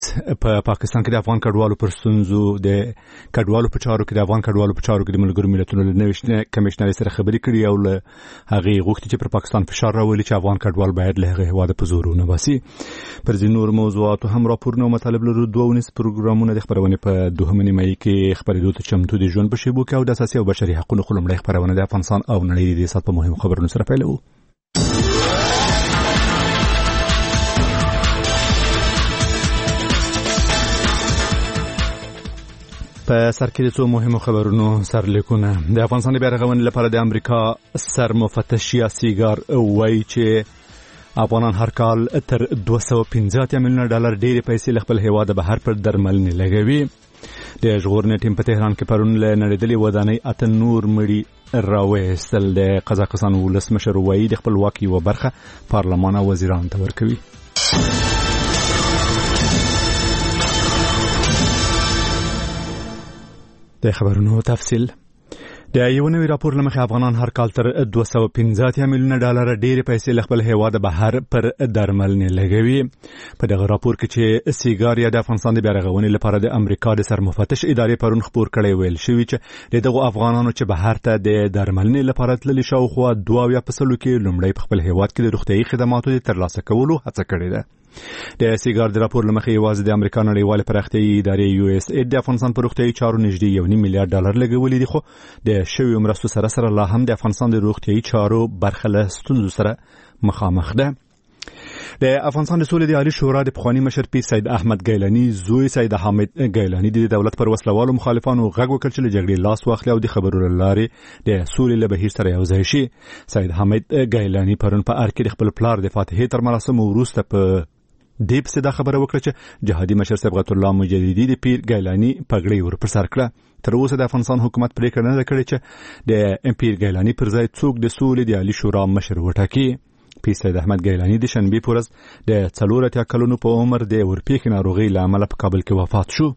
په پاکستان کې د افغان کډوالو پر ستونزو د کډوالو په چارو کې د افغان کډوالو په چارو کې د ملګرو ملتونو له نوښت کمشنر سره خبرې کړې او له هغه غوښتي چې پر پاکستان فشار راولي چې افغان کډوال باید له هغه هواده په زور ونباسي. پر ځینو نور موضوعاتو هم راپورونه او مطالب لرو. 2 پروګرامونه د خبرونه په 2 مې کې خبرېدو ته چمتو دي ژوند په شیبو کې او د اساسي او بشري حقوقو خلمړې خبرونه د افغانستان او نړۍ د سات په مهمو خبرونو سره پیلوو. په سر کې د څو مهمو خبرونو سرلیکونه. د افغانستان د بیارغونې لپاره د امریکا سرمفتش یاسیګار وایي چې افغانان هر کال تر $250 میلیونه ډېرې پیسې له خپل هیواده بهر پر درملنې لګوي. د ژغورنې ټیم په تهران کې پرون له نړېدلې ودانۍ 8 نور مړي راوایستل. د قزاقستان ولسمشر وایي د خپلواکۍ یوه برخه پارلمان او وزیرانو ته ورکوي. د خبرونو تفصیل. د یو نوی راپور لمخې افغانان هر کال تر $250 میلیونه ډېرې پیسې له خپل هیواده بهر پر درملنې لګوي. په دغه راپور کې چې سیګار یا د افغانستان د بیارغونې لپاره د امریکا د سرمفتش ادارې پرون خپور کړی ویل شوی چې دغه افغانانو چې بهر ته د درملنې لپاره تللي شاوخوا 2% کې لومړی په خپل هیواد کې د روغتیايي خدماتو د ترلاسه کولو هڅه کړې ده. د سیګار د راپور لمخې یوازې د امریکا نړیوال پراختیايي ادارې USAID د افغانستان پر روغتیايي چارو نږدې $1 میلیارډ لګولي دي، خو د شویو مرستو سره لا هم د افغانستان د روغتیايي چارو برخه له ستونزو سره مخامخ ده. د افغانستان د سولې د عالی شورا د پخوانی مشر پیر سید احمد ګیلاني زوی سید حامد ګیلاني د دولت پر وسلوالو مخالفانو غږ وکړ چې له جګړې لاس واخلي او د خبرو لارې د سولې له بهیر سره یوځای شي. سید حامد ګیلاني پرون په ار کې د خپل پلار د فاتحې تر مراسمو وروسته په دیپ سے دا خبره وکړه چې جهادي مشر صبغت الله مجددي د پیر ګیلاني پګړۍ ور پر سر کړه. تر اوسه د افغانستان حکومت پریکړه نه کړې چې د پیر ګیلاني پر ځای څوک د سولې د عالی شورا مشر وټاکي. پیر سید احمد ګیلاني د شنبې په ورځ د 40 کلونو په عمر د ورپېښې ناروغۍ له امله په کابل کې وفات شو.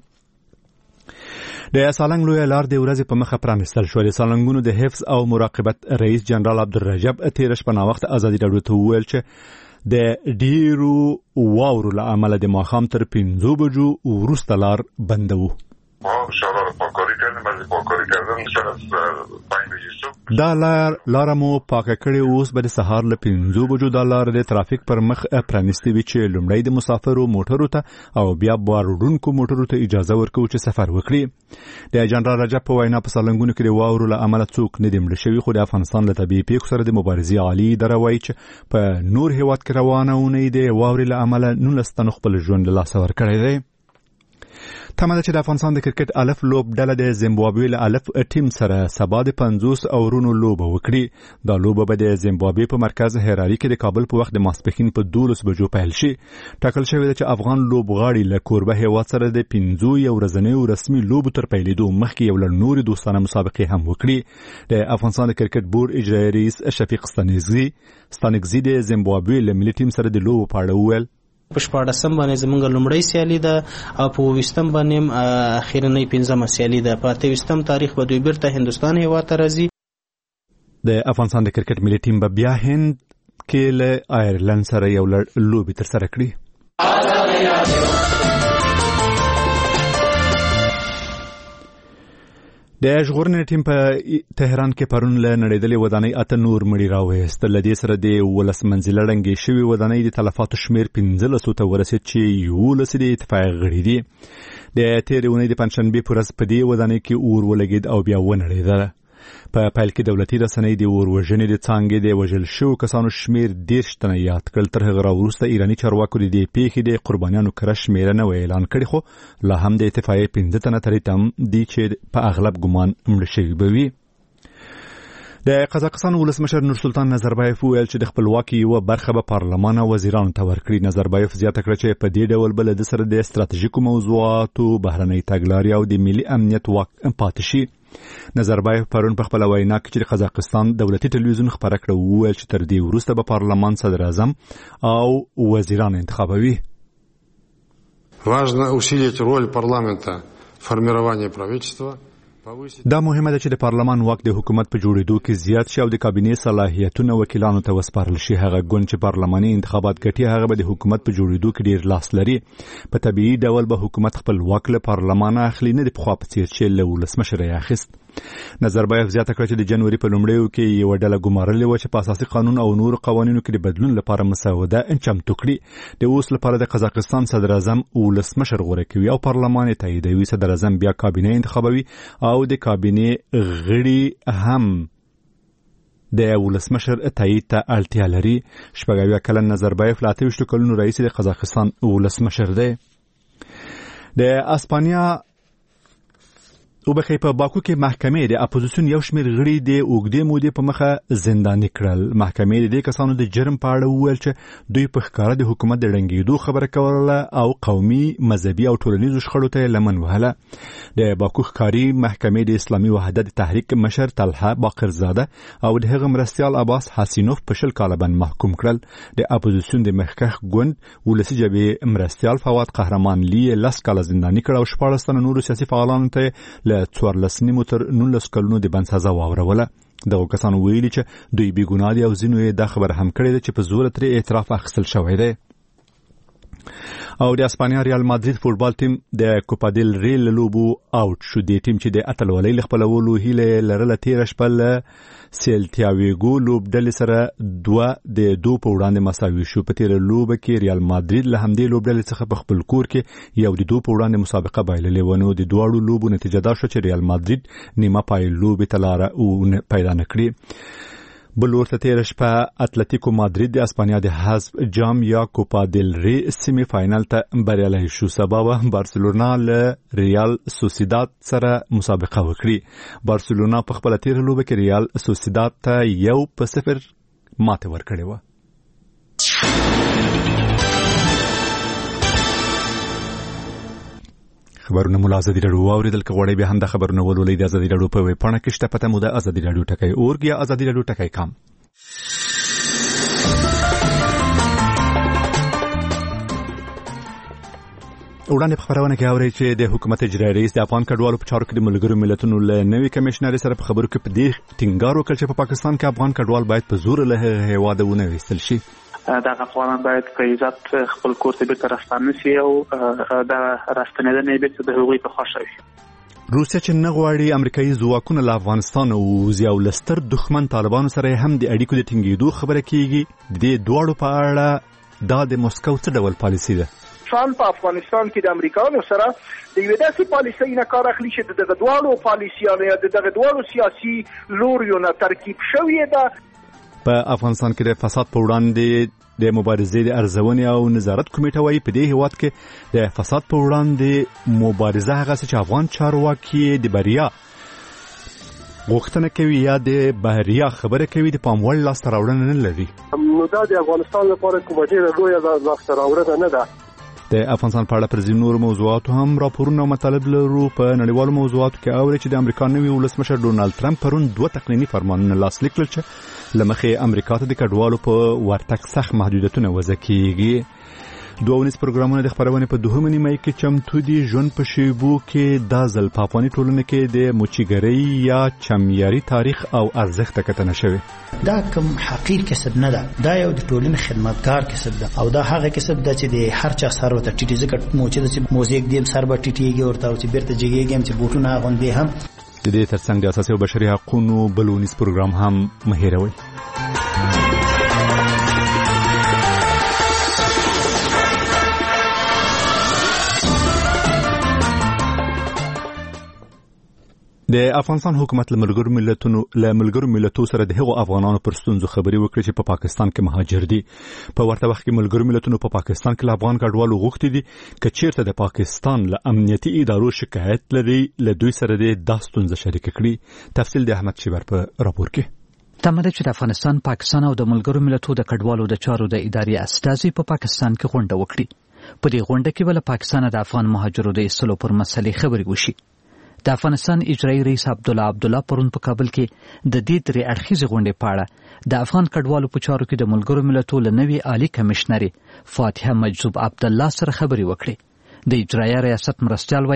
د سالنګ لوی لار د ورځې په مخه پرانستل شو. د سالنګونو د حفظ او مراقبت رئیس جنرال عبدالرجب تیر شپه نا وخت ازادي راډیو ته وویل چې د ډیرو واورو له امله د ماښام تر 5 بجو وروسته لار بندوو. شورا پاککاری کردن، بعد پاککاری کردن بیشتر از 5 بجې صبح دا لار مو پاکه کړې. اوس به د سهار له 5 بجو دا لار د ترافیک پر مخ پرانستې وي چې لومړی د مسافرو موټرو ته او بیا بار وړونکو موټرو ته اجازه ورکوي چې سفر وکړي. د جنرال رجب په وینا په سالنګونو کې د واورو له امله څوک نه دي مړه شوي، خو د افغانستان له طبیعي پیښو سره د مبارزې عالي اداره وایي چې په نور هیواد کې روانه اونۍ د واورې له امله 19 تنو خپل ژوند له لاسه ورکړی دی. تمه ده چې د افغانستان د کرکټ الف لوب ډله د زیمبابوې له الف ټیم سره سبا د 50 اورونو لوبه وکړي. دا لوبه به د زیمبابوې په مرکز هراري کې د کابل په وخت د ماسپښین په 12 بجو پیل شي. ټاکل شوی ده چې افغان لوبغاړي له کوربه هیواد سره د 15 ورځنیو رسمي لوبو تر پیلېدو مخکې یو له نورو دوستانه مسابقې هم وکړي. د افغانستان د کرکټ بورډ اجرایي رئیس شفیق ستانکزي د زیمبابوې له ملي ټیم سره د لوبو په اړه وویل په 14 باندې زمونږ لومړی سیالي ده او په 20 باندې اخیرنۍ 15 سیالي ده. په 23 تاریخ به دوی بیرته هندستان هیواد ته راځي. د افغانستان د کرکټ ملي ټیم به بیا هند کې له آیرلند سره یو لوبي تر سره کړي. د ژغورنې ټیم په تهران کې پرون له نړېدلې ودانۍ 8 نور مړي راوایستل. له دې سره د 11 منزله ړنګې شوې ودانۍ د تلفاتو شمېر 15 ته ورسېد چې 11 د اتفاق غړي دي. د تېرې اونۍ د پنجشنبې په ورځ په دې ودانۍ کې اور ولګېد او بیا ونړېده. په پیل کې دولتي رسنۍ د اور وژنې د څانګې د وژل شوو کسانو شمېر 10 تنه یاد کړل. تر هغه وروسته ایراني چارواکو د دې پیښې د قربانیانو کره شمېره نه اعلان کړې، خو لا هم د اتفاقیې 15 تنه ترې تم دي چې په اغلب ګمان مړه شوي به وي. د قزاقستان ولسمشر نورسلطان نظربایف ویل چې د خپلواکۍ یوه برخه به پارلمان او وزیرانو ته ورکړي. نظربایف زیاته کړه چې په دې ډول به له سره د ستراتیژیکو موضوعاتو، بهرنۍ تګلارې او د ملي امنیت واک پاتې شي. نظربایف پرون په خپل وینا کې چې قزاقستان دولتي ټلویزیون خبره کړه وویل چې تر دې وروسته به پارلمان، صدر اعظم او وزیران انتخابوي. Важно усилить роль парламента в формировании правительства. دا مهمه ده چې د پارلمان واک د حکومت په جوړېدو کې زیات شي او د کابینې صلاحیتونه وکیلانو ته وسپارل شي. هغه ګوند چې پارلماني انتخابات ګټي هغه به د حکومت په جوړېدو کې ډیر لاس لري. په طبيعي ډول به حکومت خپل واک له پارلمانه اخلي، نه د پخوا په څیر چې له ولسمشر یې اخیست. نظربایف زیاته کړه چې د جنوري په لومړیو کې یو ډله ګمارلې و چې په اساسي قانون او نور قوانینو کې د بدلون لپاره مسوده چمتو کړي. د اوس لپاره د قزاقستان صدر اعظم ولسمشر غوره کوي او پارلمان یې تاییدوي. صدر اعظم بیا کابینه انتخابوي او د کابینې غړي هم د ولسمشر تایید ته اړتیا لري. 80 کلن نظربایف له 28 کلونو رئیس د قزاقستان ولسمشر دی. د اسپانیا په باکو کې محکمې د اپوزیسیون یو شمېر غړي د اوږدې مودې په مخه زنداني کړل. محکمې د دې کسانو د جرم په اړه وویل چې دوی په ښکاره د حکومت د ړنګېدو خبره کوله او قومي، مذهبي او ټولنیزو شخړو ته لمن وهله. د باکو ښکاري محکمې د اسلامي وحدت تحریک مشر طلحه باقرزاده او د هغه مرستیال عباس حسینوف په 10 کاله باندې محکوم کړل. د اپوزیسیون د مخکښ ګوند ولسي جبهې مرستیال فواد قهرمان لی 10 کاله زنداني کړ او 14 تنه نورو سیاسي فعالانو ته له 14 تر 19 کلونو د بند سزا واوروله. دغه کسانو ویلي چې دوی بې ګناه دي او ځینو یې دا خبره هم کړې ده چې په زور ترې اعتراف اخیستل شوی دی. او د اسپانیا ریال مادرید فوټبال ټیم د کوپا دل ری لوبو اوټ شو. د ټیم چې د اتلولۍ خپلولو هیله لرله تیر شپه له سیلتا ویګو لوبډلې سره 2-2 په وړاندې مساوي شو. په تیر لوبه کې ریال مادرید له همدې لوبډلې څخه په خپل کور کې 1-2 په وړاندې مسابقه بایللې و. نو د دواړو لوبو نتیجه دا شو چې ریال مادرید نیمه پای لوبې ته لاره پیدا نکړي. بل ورته تیر شپه اتلتیکو مادرید د اسپانیا د حذف جام یا کوپا دل ری سیمی فاینل ته بریالی شو. سبب بارسلونا له ریال سوسیداد سره مسابقه وکړي. بارسلونا په خپل تیر لوبه کې ریال سوسیداد ته 1-0 ماته ورکړې و. خبرونه مو ازادي راډیو اوریدل کغوړې به هم د خبرونه ولولې د ازادي راډیو په ویب پاڼه کې شته. پته مو د ازادي راډیو ټکی اورګ یا ازادي راډیو ټکی کام. وړاندې په خبرونه کې اوري چې د حکومت اجرایي رئیس د افغان کډوالو په چارو کې د ملګرو ملتونو له نوي کمشنر سره په خبرو کې په دې ټینګار وکړ چې په پاکستان کې افغان کډوال باید په زور له هیواده ونه ویستل شي. دا افغانان باید په عزت خپل کور ته بیرته راستانه شي او دا راستنیدنه بیرته د هغوی په خوښه وي. روسیا چې نه غواړي امریکایي ځواکونه له افغانستان ووځي او لستر دښمن طالبانو سره هم د اړیکو د ټینګېدو خبره کیږي. د دواړو په اړه دا د مسکو څه ډول پالیسي ده؟ افغانستان په افغانستان کې د امریکایانو سره د یوه داسې پالیسۍ نه کار اخلي چې دغه دواړو پالیسیانو یا دغه دواړو سیاسي لوریو نه ترکیب شوې ده. په افغانستان کې د فساد په وړاندې د مبارزې د ارزونې او نظارت کمیټه وايي په دې هیواد کې د فساد په وړاندې مبارزه هغه چې افغان چارواکي د بریا غوښتنه کوي یا د بریا خبره کوي د پاموړ لاس راوړنه نه لري. نو دا د افغانستان لپاره کومه ډېره لویه لاس راوړنه نه ده. د افغانستان په اړه پر ځینو نورو موضوعاتو هم راپورونه او مطالب لرو. په نړیوالو موضوعاتو کې اوري چې د امریکا نوي ولسمشر ډونالد ټرمپ پرون 2 تقنیني فرمانونه لاسلیک کړل چې لمخې امریکا ته د کډوالو په ورتګ سخت محدودیتونه وضع کیږي. 2 پروګرامونه د خبرونه په 2 نیمه کې چمتو دي. ژوند په شیبو کې د ځل په افغاني ټولنه کې د موچیګری یا چمیاري تاریخ او ارزښت کتنه شوی. دا کوم حقیر کسب نه ده، دا یو د ټولنې خدمتګار کسب ده او دا هغه کسب ده چې د هر چا سر ورته ټیټي ځکه موچې د موزیک دیم سر به ټیټیږي ورته او چې بیرته جګیږي چې بوټونه غوندې هم. د دې ترڅنګ د اساسي او بشري حقوقو بلونیز پروګرام هم مهیروي. د افغانستان حکومت له ملګرو ملتونو سره د هغو افغانانو پر ستونزو خبري وکړي چې په پاکستان کې مهاجر دي. په ورته وخت کې ملګرو ملتونو په پاکستان کې له افغان کډوالو غوښتي دي چې چیرته د پاکستان له امنیتي ادارو شکایت لري له دوی سره د ستونزه شریک کړي. تفصیل د احمد شیبر په راپور کې. تمه ده چې د افغانستان، پاکستان او د ملګرو ملتونو د کډوالو د چارو د ادارې استازي په پاکستان کې غونډه وکړي. په دې غونډه کې ول پاکستان د افغان مهاجرو د ایستلو پر مسلې خبري وشي. د افغانستان اجرایي رئیس عبدالله پرون په کابل کې د دې درې اړخیزې غونډې په اړه د افغان کډوالو په چارو کې د ملګرو ملتونو له نوي عالی کمشنري فاتحه مجذوب عبدالله سره خبرې وکړې. د اجرایي ریاست مرستیال ویاند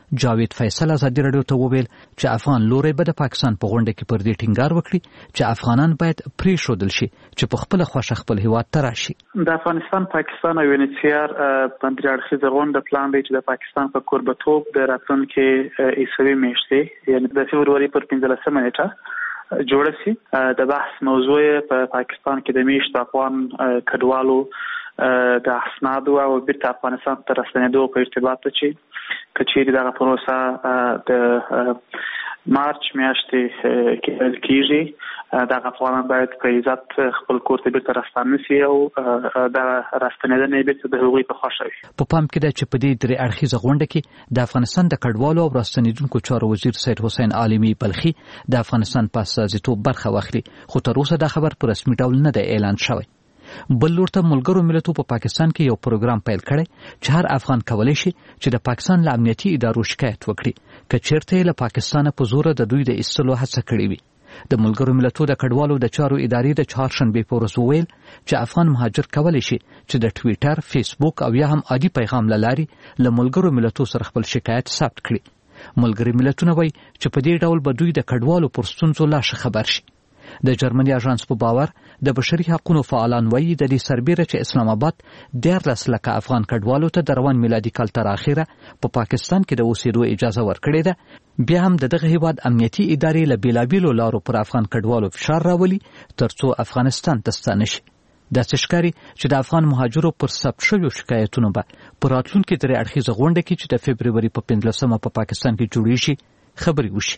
جاوید فیصل ازادي رادیو ته وویل چې افغان لوري به د پاکستان په غونډه کې پر دې ټینګار وکړي چې افغانان باید پریښودل شي چې په خپل خوښه خپل هیواد ته راشي. د افغانستان، پاکستان او UNHCR په درې اړخیزه غونډه پلان دی چې د پاکستان په کوربتوب د راتلونکي عیسوي میاشتې یعنی د فبروري پر 15 نیټه جوړه شي. د بحث موضوع په پاکستان کې د میشت افغان کډوالو د اسنادو او بیرته افغانستان ته راستنېدو په ارتباط چې کچېرې دغه پروسه د مارچ میاشتې کې کېږي، دغه افغانان باید په عزت خپل کور ته بیرته راستانه شي او د راستنېدنې بیرته د هغوی په خوښه وي. په پام کې ده چې په دې درې اړخیزه غونډه کې د افغانستان د کډوالو او راستنېدونکو چارو وزیر سید حسین عالمي بلخي د افغانستان په استازیتوب برخه واخلي، خو تر اوسه دا خبر په رسمي ډول نه دی اعلان شوی. بل لور ته ملګرو ملتونو په پاکستان کې یو پروګرام پیل کړی چې هر افغان کولی شي چې د پاکستان له امنیتي ادارو شکایت وکړي که چیرته یې له پاکستانه په زوره د دوی د ایستلو هڅه کړې وي. د ملګرو ملتونو د کډوالو د چارو ادارې د چهارشنبې په ورځ وویل چې افغان مهاجر کولی شي چې د ټویټر، فیسبوک او یا هم عادي پیغام له لارې له ملګرو ملتونو سره خپل شکایت ثبت کړي. ملګري ملتونه وایي چې په دې ډول به دوی د کډوالو پر ستونزو لا ښه خبر شي. د جرمني اژانس په باور د بشري حقوقو فعالان وایي د دې سربیره چې اسلام آباد 14 لکه افغان کډوالو ته د روان میلادي کال تر اخره په پاکستان کې د اوسېدو اجازه ورکړې ده، بیا هم دغه هیواد امنیتي ادارې له بیلابیلو لارو پر افغان کډوالو فشار راولي ترڅو افغانستان ته ستانه شي. داسې ښکاري چې د افغان مهاجرو پر ثبت شویو شکایتونو به په راتلونکي درې اړخیزه غونډه کې چې د فبروري په 15 په پاکستان کې جوړیږي خبرې وشي.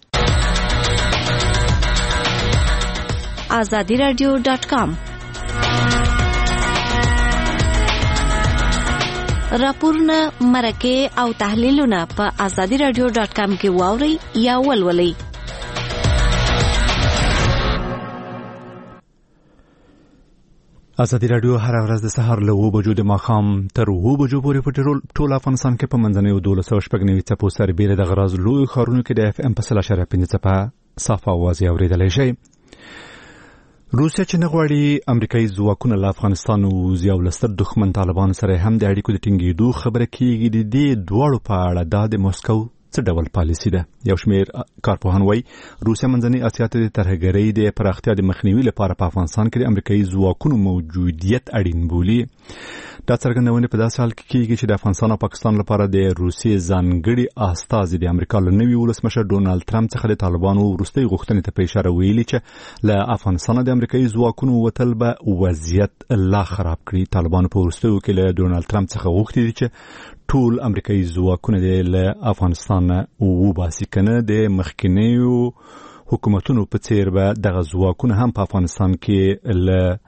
azadiradio.com راپورونه، مرکې او تحلیلونه په azadiradio.com کې واورئ یا ولولئ. ازادي رادیو هر ورځ د سهار له 9 بجو د ماښام تر 9 بجو پورې په ټول افغانستان کې په منځنیو 1290 څپو سربیره د غراز لوی ښارونو کې د FM په 0.5 څپه صاف اواز اوریدلی شي. روسیا چې نه غواړي امریکایي ځواکونه له افغانستان ووځي او له ستر دښمن طالبانو سره هم د اړیکو د ټینګېدو خبره کېږي، د دې دواړو په اړه دا د موسکو څه ډول پالیسي ده؟ یو شمېر کارپوهان وایي روسیا منځنۍ اسیا ته د ترهګرۍ د پراختیا د مخنیوي لپاره په افغانستان کې د امریکایي ځواکونو موجودیت اړین بولي. دا څرګندونه په داسې حال کې کېږي چې د افغانستان او پاکستان لپاره د روسیې ځانګړي استازي د امریکا له نوي ولسمشر ډونالد ټرمپ څخه د طالبانو وروستۍ غوښتنې ته په اشاره ویلي چې له افغانستان د امریکایي ځواکونو وتل به وضعیت لا خراب کړي. طالبانو په وروستیو کې له ډونالد ټرمپ څخه غوښتي دي چې ټول امریکایي ځواکونه له افغانستان وباسي، کنه د مخکینیو حکومتونو په څیر به دغه ځواکونه هم په افغانستان کې له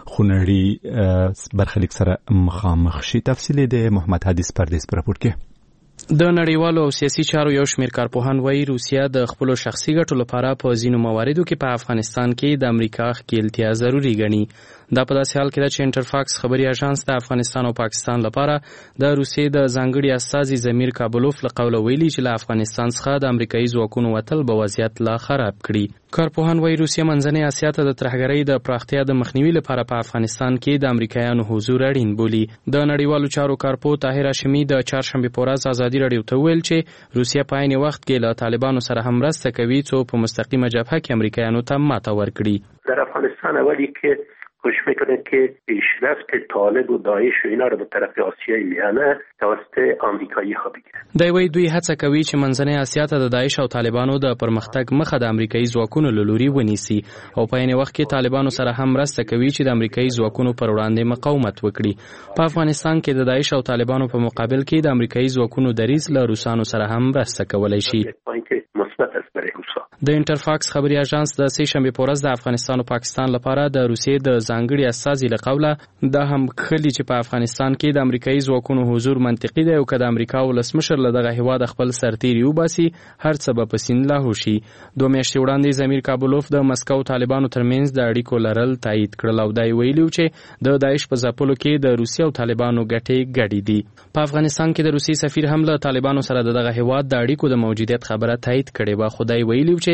خونړي برخلیک سره مخامخ شي. تفصیل د محمد حدیث پردیس پر راپور کې. د نړیوالو او سیاسي چارو یو شمېر کارپوهان وایي روسیا د خپل شخصي ګټو لپاره په ځینو مواردو کې په افغانستان کې د امریکا ښکیلتیا ضروري ګڼي. دا په داسې حال کې ده چې انټرفاکس خبري اژانس د افغانستان او پاکستان لپاره د روسیې د ځانګړي استازي زمیر کابلوف له قوله ویلي چې له افغانستان څخه د امریکایي ځواکونو وتل به وضعیت لا خراب کړي. کارپوهان وایي روسیه منځنۍ اسیا ته د ترهګرۍ د پراختیا د مخنیوي لپاره په افغانستان کې د امریکایانو حضور اړین بولي. د نړیوالو چارو کارپو طاهر هاشمي د چهارشنبې په ورځ ازادي راډیو ته ویل چې روسیه په عین وخت کې له طالبانو سره هم مرسته کوي څو په مستقیمه جبهه کې امریکایانو ته ماته ورکړي. در افغانستان اولی که خوش میکنه که پیشرفت طالب و داعش و اینا رو به طرف آسیای میانه توسط آمریکایی ها بگیرن. دی وی دوی هڅه کوي چې منځنۍ اسیا ته د داعش او طالبانو د پرمختګ مخه د امریکایي ځواکونو له لوري ونیسي او په عین وخت کې طالبانو سره هم مرسته کوي چې د امریکایي ځواکونو پر وړاندې مقاومت وکړي. په افغانستان کې د داعش او طالبانو په مقابل کې د امریکایي ځواکونو دریځ له روسانو سره هم مرسته کولای شي. د انټرفاکس خبري اژانس د سې شنبې په ورځ د افغانستان او پاکستان لپاره د روسیې د ځانګړي استازي له قوله دا هم خلی چې په افغانستان کې د امریکایي ځواکونو حضور منطقي دی او که د امریکا ولسمشر له دغه هیواد خپل سرتیري وباسي هر څه به په سین لاهو شي. 2 میاشتې وړاندې زمیر کابلوف د مسکو طالبانو ترمنځ د اړیکو لرل تایید کړل او دا ویلي چې د داعش په ځپلو کې د روسیې او طالبانو ګټې ګډې دي. په افغانستان کې د روسیې سفیر هم له طالبانو سره دغه هیواد د اړیکو د موجودیت خبره تایید کړې و. خدای ویلي چې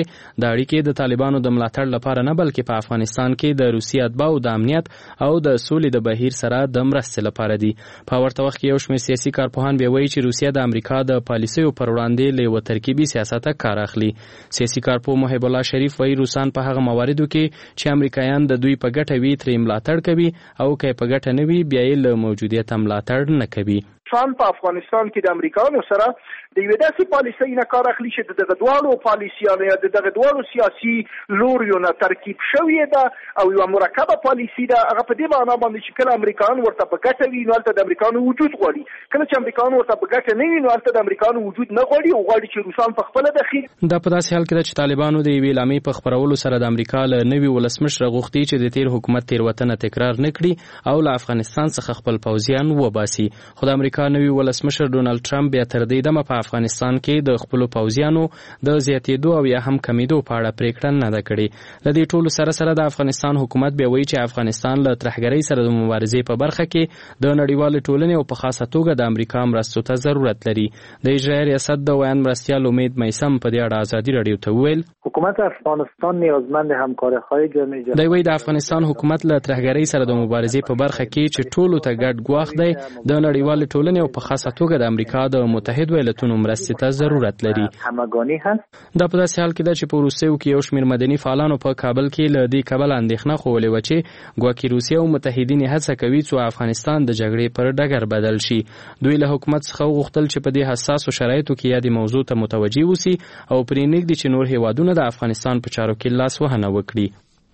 کې د اړیکې د طالبانو د ملاتړ لپاره نه بلکې په افغانستان کې د روسي اتباعو د امنیت او د سولې د بهیر سره د مرستې لپاره دي. په ورته وخت کې یو شمېر سیاسي کارپوهان بیا وایي چې روسیه د امریکا د پالیسیو پر وړاندې له یوه ترکیبي سیاسته کار اخلي. سیاسي کارپوه محب الله شریف وایي روسان په هغه مواردو کې چې امریکایان د دوی په ګټه وي ترې ملاتړ کوي او که په ګټه نه وي بیا یې له موجودیت ملاتړ نه کوي. افغانستان په افغانستان کې د امریکایانو سره د یوې داسې پالیسۍ نه کار اخلي چې دغه دواړو پالیسیانو یا دغه دواړو سیاسي لوریو نه ترکیب شوې ده او یوه مرکبه پالیسي ده. هغه په دې معنا باندې چې کله امریکایان ورته په ګټه وي نو هلته د امریکایانو وجود غواړي، کله چې امریکایان ورته په ګټه نه وي نو هلته د امریکایانو وجود نه غواړي او غواړي چې روسان په خپله دخیل. دا په داسې حال کې ده چې طالبانو د یوې اعلامیې په خپرولو سره د امریکا له نوي ولسمشره غوښتي چې د تیر حکومت تېروتنه تکرار نه کړي او له افغانستان څخه خپل پوځیان وباسي. خو د امریکا نوي ولسمشر ډونالډ ټرمپ بیا تر دې دمه په افغانستان کې د خپلو پوځیانو د زیاتېدو او یا هم کمیدو په اړه پریکړه نه ده کړې. له دې ټولو سره سره د افغانستان حکومت بیا وایي چې افغانستان له ترهګرۍ سره د مبارزې په برخه کې د نړیوالې ټولنې او په خاصه توګه د امریکا مرستو ته ضرورت لري. د اجرایي ریاست د ویان مرستیال امید میثم په دې اړه ازادي راډیو ته وویل حکومت افغانستان نیازمند همکاری‌های جامعه جهانی. دوی د افغانستان حکومت له ترهګرۍ سره د مبارزې په برخه کې چې ټولو ته ګډ ګواښ دی د نړیوالې ټولنې او په خاصه توګه د امریکا د متحد ایالاتونو مرستې ته ضرورت لري. همگانی هست. دا په داسې حال کې ده چې په وروستیو کې یو شمېر مدني فعالانو په کابل کې له دې کبله اندېښنه ښوولې وه چې ګواکې روسیه او متحدین یې هڅه کوي څو افغانستان د جګړې پر ډګر بدل شي. دوی له حکومت څخه وغوښتل چې په دې حساسو شرایطو کې یادې موضوع ته متوجه اوسي او پرې نږدي چې نور هیوادونه د افغانستان په چارو کې لاس وهنه وکړي.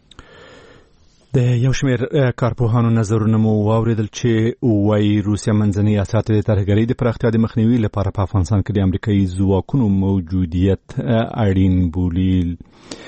د یو شمېر کارپوهانو نظرونه مو واوریدل چې وایي روسیه منځنۍ اسیا ته د ترهګرۍ د پراختیا د مخنیوي لپاره په افغانستان کې د امریکایي ځواکونو موجودیت اړین بولي.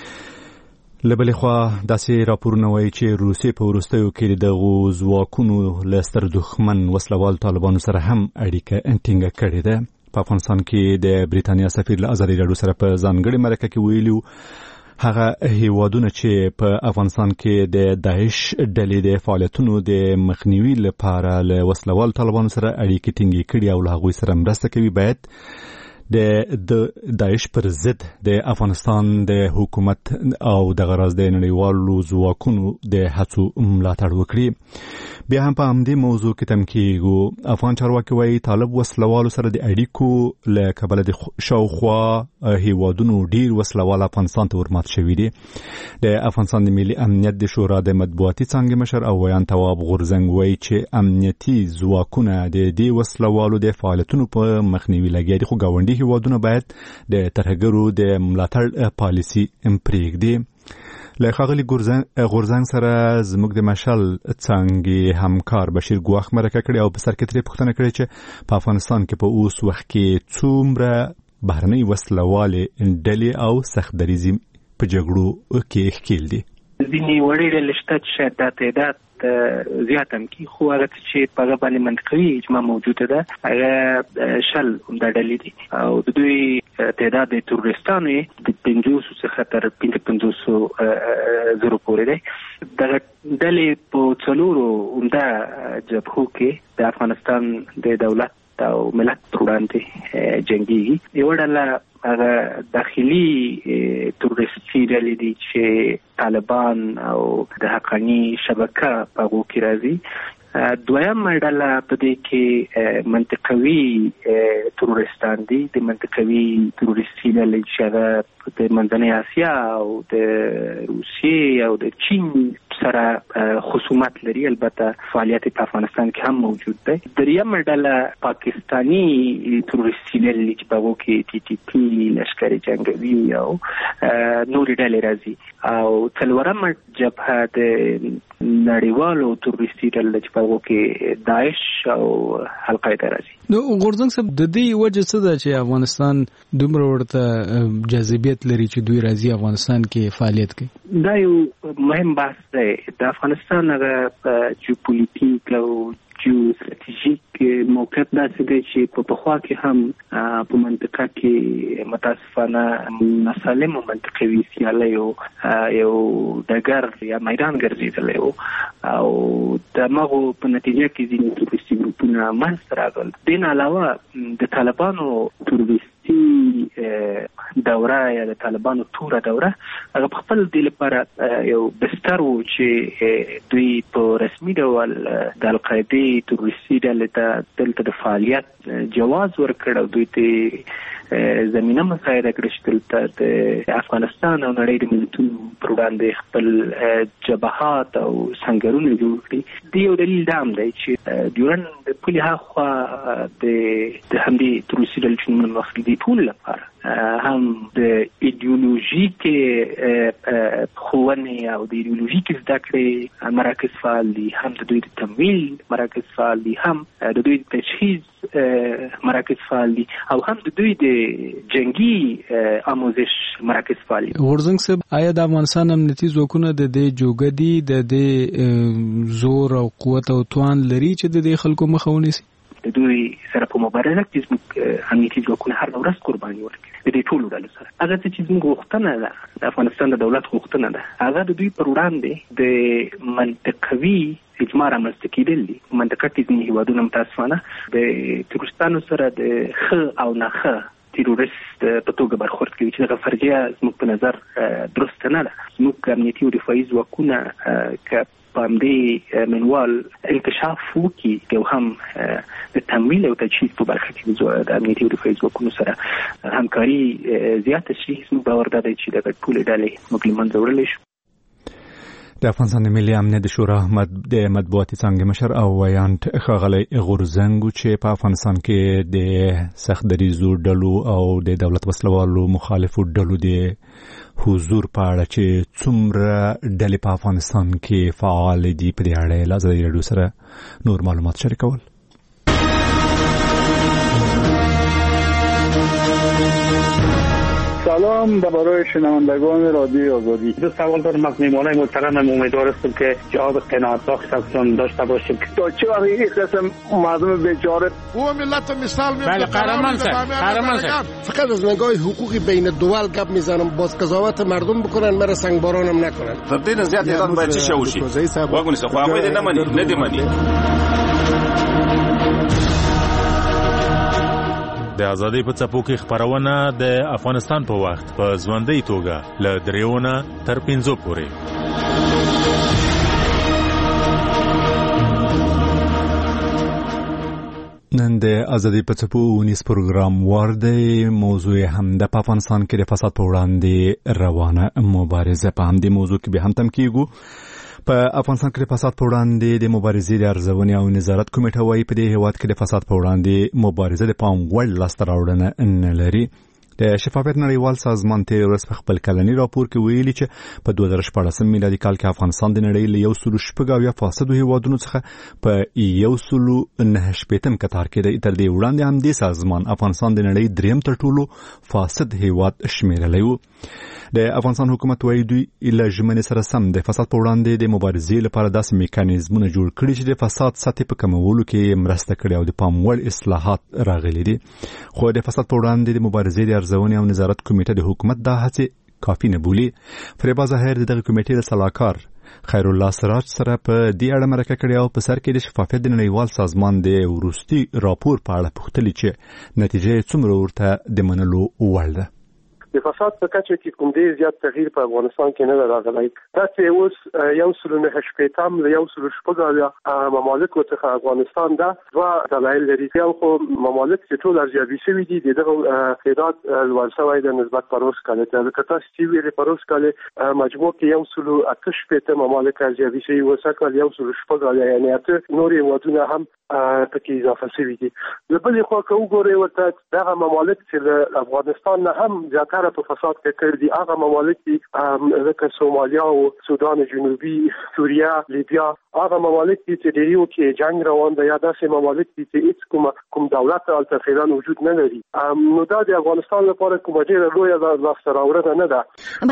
له بلې خوا داسې راپورونه وایي چې روسیې په وروستیو کې د دغو ځواکونو له ستر دښمن وسلوال طالبانو سره هم اړیکه ټینګه کړې ده. په افغانستان کې د بریتانیا سفیر له ازادي راډیو سره په ځانګړې مرکه کې ویلي هغه هیوادونه چې په افغانستان کې د داعش ډلې د فعالیتونو د مخنیوي لپاره له وسلوال طالبانو سره اړیکې ټینګې کړي او له هغوی سره مرسته کوي باید د داعش پر ضد د افغانستان د حکومت او د غرض د نړیوالو ځواکونو د هڅو ملاتړ وکړي. بیا هم په همدې موضوع کې تم کېږو. افغان چارواکي وایي طالب وسلوالو سره د اړیکو له کبله د شاوخوا هیوادونو ډیر وسلوال افغانستان ته ورمات شوي دي. د افغانستان د ملي امنیت د شورا د مطبوعاتي څانګې مشر او ویان تواب غورزنګ وایي چې امنیتي ځواکونه د دې وسلوالو د فعالیتونو په مخنیوي لګیا دي، خو ګاونډي هیوادونه باید د ترهګرو د ملاتړ پالیسي پرېږدي. له ښاغلي غورزنګ سره زموږ د مشال څانګې همکار بشیر ګواښ مرکه کړې او په سر کې ترې پوښتنه کړې چې په افغانستان کې په اوس وخت کې څومره بهرنۍ وسلوالې ډلې او سخت دریځي په جګړو کې ښکېل دي. ځینې وړې ډلې شته چې شاید دا تعداد زیات هم کی خو هغه چې په هغه باندې منطقي اجماع موجوده ده هغه شل عمده ډلې دي او د دوی تعداد د تروریستانو د 500 څخه تر 550 زرو پورې دی. دغه ډلې په څلورو عمده جبهو کې د افغانستان د دولت او ملت پر وړاندې جنګيږي. یو ډله هغه داخلي تروریستي ډلې دي چې طالبان او د حقاني شبکه په هغو کې راځي. دویم ډله په دې کې منطقوي تروریستان دي، د منطقوي تروریستي ډلې چې هغه د منځنۍ اسیا او د روسیې او د چین سره خصومت لري، البته فعالیت په افغانستان کې هم موجود دی. دریم ډله پاکستانی تروریستي ډلې چې په هغو کې ټي ټي پی، لشکر جنګوي او نورې ډلې راځي او څلورم جبهه د نړیوالو تروریستي ډلې چې په هغو کې داعش او القاعده راځي. نو غورځنګ صاحب د دې وجه څه ده چې افغانستان دومره ورته جاذبیت لري چې دوی راځي افغانستان کې فعالیت کوي؟ دا یو مهم بحث دی. د افغانستان هغه جیوپولیټیک او جیو استراتیژیک موقعیت داسې دی چې په پخوا کې هم په منطقه کې متاسفانه ناسالم منطقوي سیالۍ یو ډګر یا میدان ګرځېدلی و او د هماغو په نتیجه کې ځینې تروریستي ګروپونه منځته راغلل. دې نه علاوه د طالبانو تروریستي دوره یا د طالبانو توره دوره هغه په خپل د لپاره یو بستر و چې دوی په رسمي ډول د القاعده تروریستي ډلې ته دلته د فعالیت جواز ورکړ او دوی ته زمينه مساعده کړې چې دلته د افغانستان او نړۍ د ملتونو پر وړاندې خپل جبهات او سنگرونه جوړ کړي. دی یو دلیل دا هم دی چې ډیورن د پولي هاخوا د همدې تروریستي ډلې چې موږ مخکې دي ټول لپاره هم د ایدئولوژیک ښوونې او د ایدئولوژیک زده کړې مراکز فعال دي، هم د دوی د تمویل مراکز فعال دي، هم د دوی د تجهیز مراکز فعال دي او هم د دوی د جنگي آموزش مراکز فعال دي. ورزنګ صاحب، آیا د افغانستان امنیتي ځواکونه د دې جوګدي د دې زور او قوت او توان لري چې د دې خلکو مخه ونیسي؟ د دوی سره په مبارزه کې زموږ امنیتي ځواکونه هر ورځ قرباني ورکوي د دې ټولو ډلو سره. هغه چې زموږ غوښتنه ده، د افغانستان د دولت غوښتنه ده، هغه د دوی پر وړاندې د منطقوي اجماع رامنځته کېدل دي. منطقه کې ځینې هېوادونه متاسفانه د تروریستانو سره د ښه او ناښه تروریست په توګه برخورد کوي چې دغه فرضیه زموږ په نظر درسته نه ده. زموږ امنیتي او دفاعي ځواکونه که په همدې منوال انکشاف وکړي او هم د تمویل او تجهیز په برخه کې د امنیتي او دفاعي ځواکونو سره همکاري زیاته شي، زموږ باور دا دی چې دغه ټولې ډلې موږ له منځه وړلی شو. د افغانستان ملي امنیت د شورا د مطبوعاتي څانګې مشر او ویاند ښاغلی غورزنګ چې په افغانستان کې د سخت دریځو ډلو او د دولت وسلوالو مخالفو ډلو د حضور په اړه چې څومره ډلې په افغانستان کې فعال دي په دې اړه له ازادي راډیو سره نور معلومات شریکول. سلام برای شنوندگان رادیو آزادی. دو سوال دارم از میهمانان محترم. امیدوار هستم که جواب قناعت بخش ازشون داشته باشیم. تا چه وقت این قسم مردم بیچاره و ملت مثال میاد. بله قهرمان صاحب فقط از نگاه حقوقی بین الدول گپ میزنم، باز قضاوت مردم بکنن، مرا سنگبارانم نکنن. تبدیل زیاد ایران باید چی شوشی؟ واگونی سه خو باید ندیمانی. د ازادۍ په څپو کې خبرونه د افغانستان په وخت په ژوندۍ توګه له 3 تر 5 پورې. نن د ازادۍ په څپو ونیس پروګرام ورده موضوع هم د افغانستان کې د فساد په وړاندې روانه مبارزه په همدې موضوع کې به هم تم کیږو. په افغانستان کې د فساد په وړاندې د مبارزې د ارزونې او نظارت کمیټه وايي په دې هیواد کې د فساد په وړاندې مبارزه د پام وړ لاسته راوړنه نه لري. د شفافیت نړیوال سازمان تیر ورځ په خپل کلنی راپور کې ویلي چې په 2014 میلادي کال کې افغانستان د نړۍ له 1.6 فاصدو هیوادونو څخه په 1.9 کتار کې دی. تر دې وړاندې هم د سازمان افغانستان د نړۍ دریم تر ټولو فاسد هیواد شمیرلی و. د افغانستان حکومت وايي دوی له ژمنې سره سم د فساد په وړاندې د مبارزې لپاره داسې میکانیزمونه جوړ کړي چې د فساد سطح په کمولو کې مرسته کړي او د پام وړ اصلاحات راغلي دي. خو د فساد په وړاندې د مبارزې د ارزونې او نظارت کمیټه د حکومت دا هڅې کافي نه بولي. فریبا ظاهر دغه کمیټې د صلاحکار خیر الله سراج سره په دې اړه مرکه کړې او په سر کې د شفافیت د نړیوال سازمان د وروستي راپور په اړه پوښتنه چې نتیجه څومره ورته د منلو وړ ده. د فساد په کچه کې کوم ډیر زیات تغییر په افغانستان کې نه راغلی. تاسو اوس 1.8 له 1.6 ممالک څخه افغانستان دا دوه دلایل لري. یو خو ممالک چې ټول ارزیابي شوي دي دغه تعداد لوړ شوی د نسبت پروس کاله ته که تاسو چې ویلي پروس کاله مجموع کې 1.8 ممالک ارزیابي شوي وسکل 1.6 یعنی اته نورې ودونه هم پکې اضافه شوي دي. د بل خوا که وګورئ ورته دغه ممالک چې افغانستان نه هم زیاتره په فساد کې کړ دي هغه ممالک دي لکه سومالیا او سودان جنوبي، سوریه، لیبیا، هغه ممالک دي چې ډیریو کې جنگ روان دی یا داسې ممالک دي چې هیڅ کوم دولت البته فعلا وجود نه لري. نو دا د افغانستان لپاره کومه ډیره لویه لاسته راوړنه نه ده.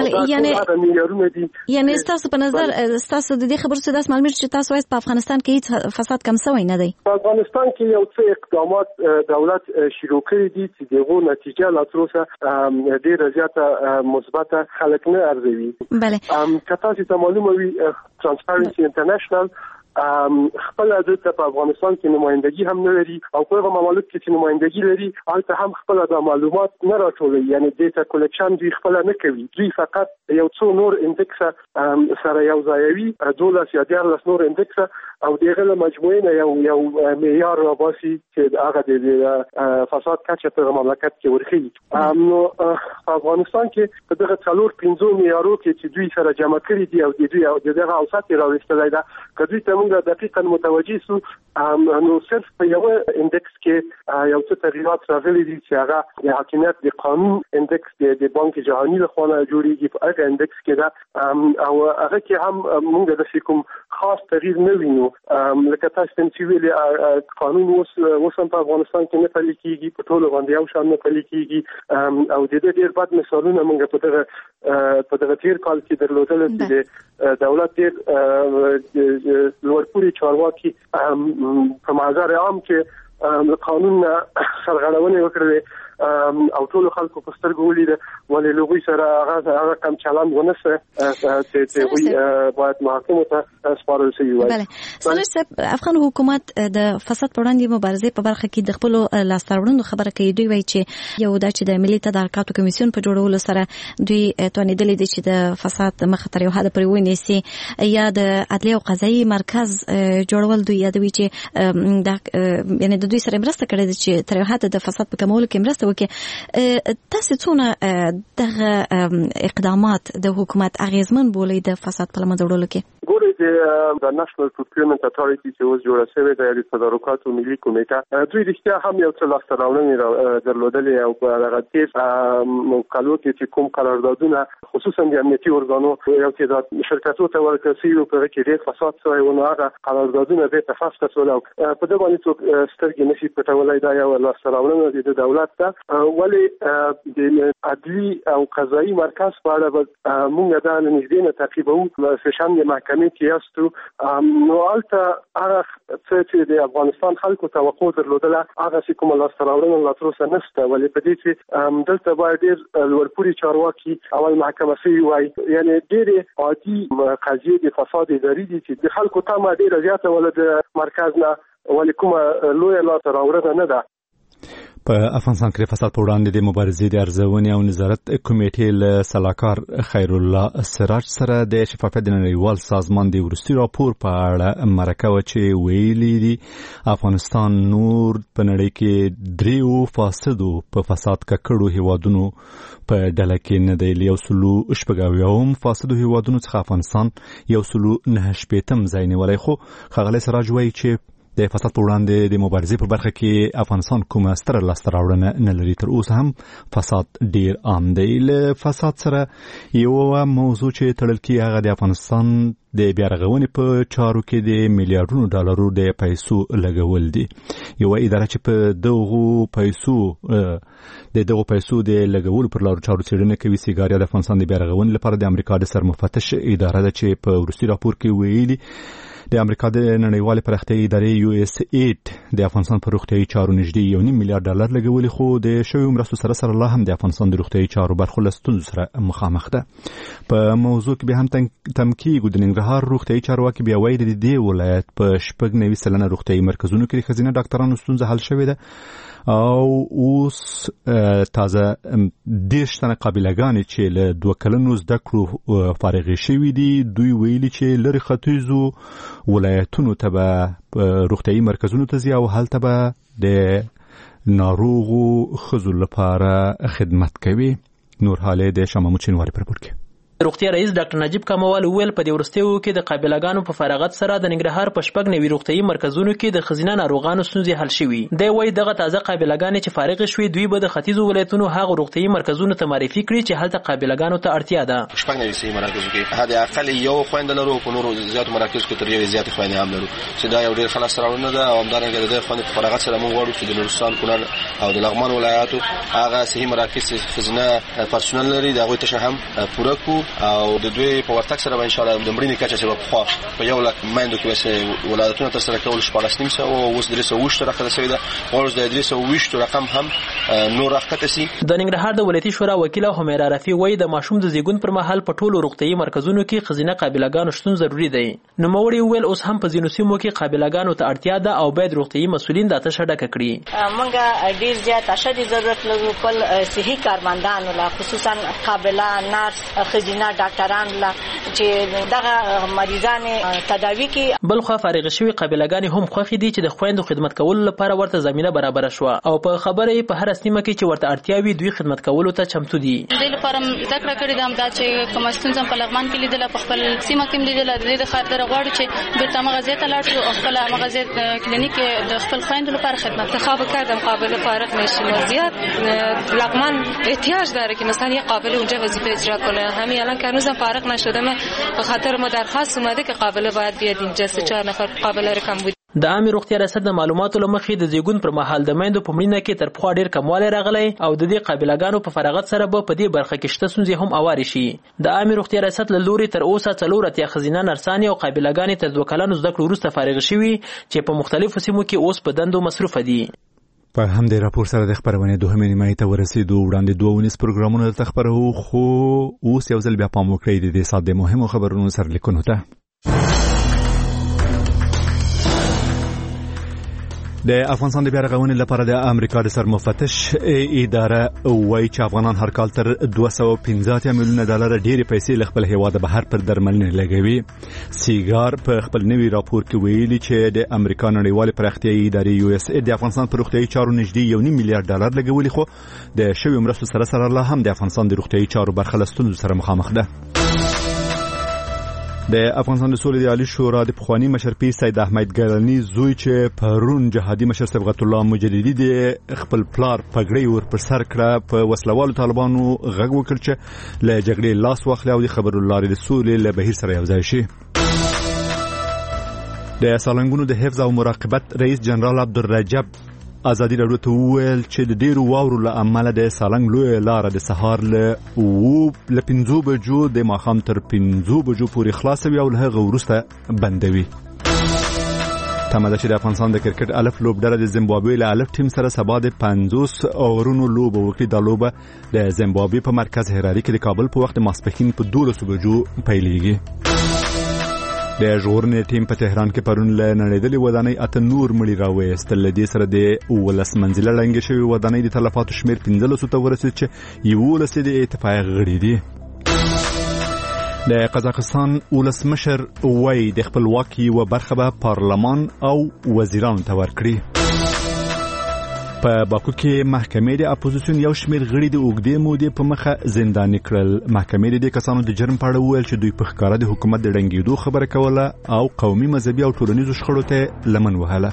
بلې یعنی تاسو په نظر تاسو د دې خبرو څخه داس معلومات چې تاسو وايي په افغانستان کې هیڅ فساد کم شوی نه دی. په افغانستان کې یو څه اقدامات دولت شروع کړی دي چې دغه نتیجه لا تر اوسه ډیره زیاته مثبته خلک نه ارزوي. بله که تاسو ته معلومه وي ترانسپیرنسي انټرنیشنل خپل د په افغانستان کې نمائندګي هم نه لري او په هغه ممالک کې چې نمائندګي لري هلته هم خپل د معلومات نه راټولوي، یعنی ډیټا کلیکشن دوی خپل نه کوي. دوی فقط یو څو نور اندکس سره یو ځایوي، 12 یا 14 نور اندکس او دغه له مجموعې نه یو معیار راباسي چې هغه د فساد کچه په مملکت کې ورخي. نو افغانستان کې په دغه 4-5 معیارو کې چې دوی سره جمع کړي دي او دوی دغه اوسط راوستلای دا کدی ته موږ دقیقاً متوجي سو نو صرف په یو اندکس کې یو څه تغیرات راغلي دي چې هغه د حاکمیت د قانون اندکس د بانک جهانی له خوا جوړیږي. په هغه اندکس کې دا او هغه کې هم موږ د کوم خاص تغییر نه وینو. لکه تاسو چې ویلي قانون اوس هم په افغانستان کې نه پلي کیږي، په ټولو باندې یو شان نه پلي کیږي او د دې ډېر بد مثالونه موږ په دغه تیر کال کې درلودل چې دولت ډېر لوړپوړي چارواکي په معذر عام کې قانون سرغړونې وکړې او ټول خلکو په سترګو ولیده، ولې لوګي سره هغه کم چلند ونسه چې وي باید محاکمو ته سپارل شي. بله سالش صاحب، افغان حکومت د فساد په وړاندې مبارزې په برخه کې د خپل لاستهراوړنو خبره کوي. دوی وایي چې یو دا چې د ملي تدارکاتو کمیسیون په جوړولو سره دوی توانیدلې دي چې د فساد مخه تر یو حد پورې ونیسي، یا د عدلیه او قضایي مرکز جوړول. دوی یادوي چې یعنی د دوی سره مرسته کړې ده چې تر یو حد د فساد په کمولو کې مرسته وکړي. تاسو څونه دغه اقدامات د حکومت اغیزمن بولئ د فساد په لمنځه وړلو کې؟ ګورئ د نېشنل پروکیورمنټ اتارټي چې اوس جوړه شوې ده، د تدارکاتو ملي کمیټه، دوی رښتیا هم یو څه لاسته راوړنې درلودلې او په هغه تیز کالو کې چې کوم قراردادونه خصوصا د امنیتي ارګانو یو تعداد شرکتونو ته ورکړل شوي په هغه کې ډېر فساد شوی و، نو هغه قراردادونه بېرته فسخ شول او په دې باندې څوک سترګې نشي پټولی. دا یو لاسته راوړنه ده د دولت ته. ولې د عدلي او قضایي مرکز په اړه موږ دا نږدې نه تعقیبوو. سیشن د محکمې کې یاستو، نو هلته هغه څه چې د افغانستان خلکو توقع درلودله هغه چې کومه لاسته راوړنه لا تر اوسه نشته. ولې په دې چې دلته باید ډېر لوړپوړي چارواکي اول محکمه شوي وای، یعنې ډېرې عادي قضیې د فساد اداري دي چې د خلکو تمه ډېره زیاته وله د مرکز نه، ولې کومه لویه لاسته راوړنه نه ده. په افغانستان کې فساد په وړاندې د مبارزې د ارزونې او نظارت کمیټې له سلاکار خیر الله سراج سره د شفافیت د نړیوال سازمان د وروستي راپور په اړه مرکه وه چې ویلي دي افغانستان نور په نړۍ کې 3 فاسدو په فساد ککړو هیوادونو په ډله کې نه دی. 140 فاسدو هیوادونو څخه افغانستان 109 ځای نیولی. خو ښاغلی سراج وایي چې د فساد په وړاندې د مبارزې په برخه کې افغانستان کومه ستره لاسته راوړنه نه لري. تر اوسه هم فساد ډیر عام دی. له فساد سره یوه موضوع چې تړل کیږي هغه د افغانستان د بیارغونې په چارو کې د میلیارډونو ډالرو د پیسو لګول دي. یو اداره چې په دغه پیسو د لګولو پر لارو چارو څېړنه کوي، سیګاریا د افغانستان د بیارغونې لپاره د امریکا د سرمفتش اداره ده چې په وروستي راپور کې ویلي د امریکا د نړیوالې پراختیایي ادارې USAID د افغانستان په روغتیایي چارو نږدې 1.5 میلیارډ ډالر لګولي، خو د شویو مرستو سره لا هم د افغانستان د روغتیایي چارو برخو له ستونزو سره مخامخ ده. په موضوع کې به هم تمکیږو. د ننګرهار روغتیایي چارواکي بیا وایي د دې ولایت په 90% روغتیایي مرکزونو کې د ښځینه ډاکټرانو ستونزه حل شوې ده او اوس تازه 10 تنه قابلګانې چې له 2 کلونو زده کړو فارغې شوي دي. دوی ویلي چې لرې ختیځو ولایتونو ته به روغتیایي مرکزونو ته ځي او هلته به د ناروغو ښځو لپاره خدمت کوي. نور حاله د شاه محمود شینواري پر راپور کې. روغتیا رئیس ډاکټر نجیب کموال ویل په دې ورستیو کې د قابلګانو په فراغت سره د ننګرهار په 90 روغتیایي مرکزونو کې د ښځینه ناروغانو ستونزې حل شوي. دی وایي دغه تازه قابلګانې چې فارغ شوي دوی به د ختیځو ولایتونو هغه روغتیایي مرکزونو ته معرفي کړي چې هلته قابلګانو ته اړتیا ده. 90 مرکزونو کې حد اقل یو خويند لرو، په نورو زیات مراکز کې تر یو زیات خويند هم لرو چې دا یو ډېر خلاص راوړنه ده. او همدارنګه د خويند په فراغت سره موږ غواړو چې د نورستان، کونړ او د لغمان ولایتو هغه صحي مراکز ښځینه پرسونل لري، دا غوښته هم پوره کو او د دوی په ورتګ سره ان شاء الله د مړینې کچه چې په یو لک مایندو کې وسه ولادتونه تر سره کول 14.5 او اوس 320 راخته شوی ده او د 320 رقم هم نور راخته سي. د ننګرهار د ولایتي شورا وکیل همیرا رفیع وایي د ماشوم د زیږون پر مهال په ټولو روغتيایي مرکزونو کې خزینه قابلګانو شتون ضروری دی. نو موري ویل اوس هم په ځینو سیمو کې قابلګانو ته اړتیا ده او باید روغتيایي مسولین د تشه ډک کړي. موږ ډیر زیات اشد ضرورت لرو خپل صحي کارمندانو لا خصوصا قابله نرس خزینه ډاکټران لا چې دغه مریضان تداوی کې. بلخو فارغ شوی قابلګان هم خوخي دي چې د خويندو خدمت کولو لپاره ورته زمينه برابر شوه او په خبره په هر سیمه کې چې ورته اړتیا وي دوی خدمت کولو ته چمتو دي. د لپاره ذکر کړی دا امداد چې کوم ستونزه په لغمان کې لیدل په خپل سیمه کې لیدل د خاطر غواړي چې بیرته مغازه ته لاړ شو او خپل مغازه کلینیک د خپل خويندو لپاره خدمت انتخاب کردم. قابل فارغ نشیم زیاد لغمان احتیاج داره که مثلا یه قابل اونجا وظیفه اجرا کنه. همین الان که هنوزم فارغ نشدم به خاطر ما درخواست اومده که قابل باید بیاد اینجا 4 نفر قابل رقم بود. د عامه روغتیا ریاست د معلوماتو لمخې د زیږون پر مهال د میندو په مړینه کې تر پخوا ډیر کموالی راغلی او د دې قابلګانو په فراغت سره به په دې برخه کې شته ستونزې هم اوارې شي. د عامه روغتیا ریاست له لوري تر اوسه 4 خزینه نرسانې او قابلګانې تر 2 کلونو زده کړو وروسته فارغ شوي چې په مختلفو سیمو کې اوس په دندو مصروفه دي. په همدې راپور سره د خبرونې دوهمې نیمایي ته ورسېدو. وړاندې 2 پروګرامونه درته خبرو خو اوس یو ځل بیا پام وکړئ د دې ساعت د مهمو خبرونو سرلیکونو ته. د افغانستان د بیا رغونې لپاره د امریکا د سرمفتش اداره وایي چې افغانان هر کال تر 215 میلیونه ډالر ډېرې پیسې له خپل هیواد بهر پر درملنې لګوي. سیګار په خپل نوي راپور کې ویلي چې د امریکا نړیوالې پراختیایي ادارې یو اس ای د افغانستان پر روغتیایي چارو نږدې 1.5 میلیارډ ډالر لګولي خو د شویو مرستو سره سره لا هم د افغانستان د روغتیایي چارو برخه له ستونزو سره مخامخ ده. د افغانستان د سولې د عالی شورا د پخوانی مشر پیر سید احمد ګرانی زوی چې پرون جهادي مشر صبغت الله مجددي د خپل پلار پګړۍ ور پر سر کړه په وسلوالو طالبانو غږ وکړ چې له جګړې لاس واخلي او د خبرو لارې د سولې له بهیر سره یوځای شي. د سالنګونو د حفظ او مراقبت رئیس جنرال عبدالرجب ازادي راډیو ته وویل چې د ډیرو واورو له امله د سالنګ لوی لار د سهار له 15 بجو د ماښام تر 15 بجو پورې خلاصوي او له هغه وروسته بندوي. تمه ده چې د افغانستان د کرکټ الف لوبډله د زیمبابوې له الف ټیم سره سبا د 50 اورونو لوبه وکړي. دا لوبه د زیمبابوې په مرکز هراري کې د کابل په وخت ماسپښین په 12 بجو پیلېږي. د ژغورنې ټیم په تهران کې پرون له نړیدلې ودانۍ 8 نور مړي راوېستل. له دې سره د 19 منزله ړنګې شوې ودانۍ د تلفاتو شمېر 15 ته ورسېد چې 11 د اتفاق غړي دي. د قزاقستان ولسمشر وایي د خپلواکۍ یوه برخه به پارلمان او وزیرانو ته ورکړي. په باکو کې محکمې د اپوزیسیون یو شمېر غړي د اوږدې مودې په مخه زنداني کړل. محکمې د دې کسانو د جرم په اړه وویل چې دوی په ښکاره د حکومت د ړنګېدو خبره کوله او قومي مذهبي او ټولنیزو شخړو ته لمن وهله.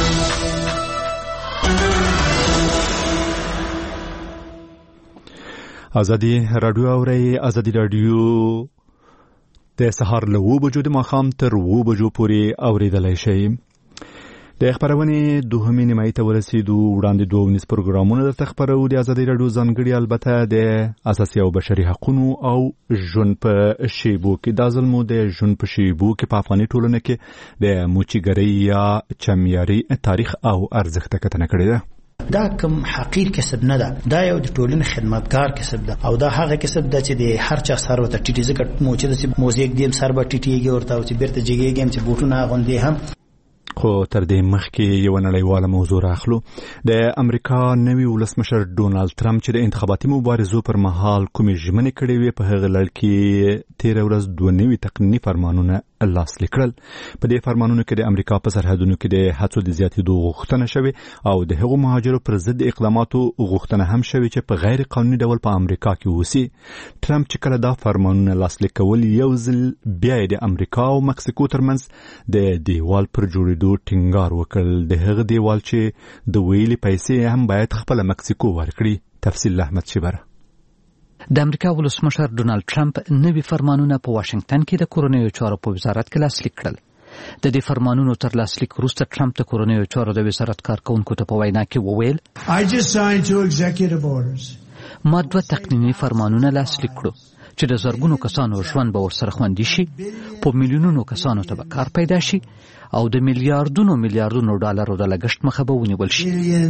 ازادي راډیو اورئ. ازادي راډیو د سهار له 7 بجو د ماښام تر 7 بجو پورې اورېدلی شئ. د خبرونې دوهمې نیمایي ته ورسېدو. وړاندې 2 پروګرامونه درته خبرو. د ازادي راډیو ځانګړي البته د اساسي او بشري حقوقو او ژوند په شیبو کې. دا ځل مو د ژوند په شیبو کې په افغاني ټولنه کې د موچیګرۍ یا چمیاري تاریخ او ارزښت کتنه کړې ده. دا کوم حقیر کسب نه ده. دا یو د ټولنې خدمتګار کسب ده او دا هغه کسب ده چې د هر چا سر وته ټیټي ځکه موچې د موزیک دیم سر به ټیټيږي ورته او چې بیرته جګیږي چې بوټونه غوندي هم. خو تر دې مخکې یو نړیواله موضوع راخلو. د امریکا نوی ولسمشر ډونالد ټرمپ چې د انتخاباتي مبارزو پر مهال کومې ژمنې کړې وې په هغه لړ کې 13 ورځ 2 نوي تقنیني فرمانونه لاسلیک کړل. په دې فرمانونو کې د امریکا په سرحدونو کې د هڅو د زیاتېدو غوښتنه شوې او د هغو مهاجرو پر ضد اقداماتو غوښتنه هم شوې چې په غیر قانوني ډول په امریکا کې اوسي. ټرمپ چې کله دا فرمانونه لاسلیک کول یو ځل بیا د امریکا او مکسیکو ترمنځ د دیوال پر جوړېدو ټینګار وکړ. د هغه دیوال چې د ویلي پیسې هم باید خپل مکسیکو ورکړي. تفصیل احمد شبر. د امریکا ولسمشر ډونالد ټرمپ نوي فرمانونه په واشنگټن کې د کورنیو چارو په وزارت کې لاسلیک کړل. د دې فرمانونو تر لاسلیک وروسته ټرمپ د کورنیو چارو د وزارت کارکونکو ته په وینا کې وویل ما 2 تقنیني فرمانونه لاسلیک کړو چې د زرګونو کسانو ژوند به ورسره خوندي شي، په میلیونونو کسانو ته به کار پیدا شي او د میلیاردونو ډالرو د لګښت مخه به ونیول شي.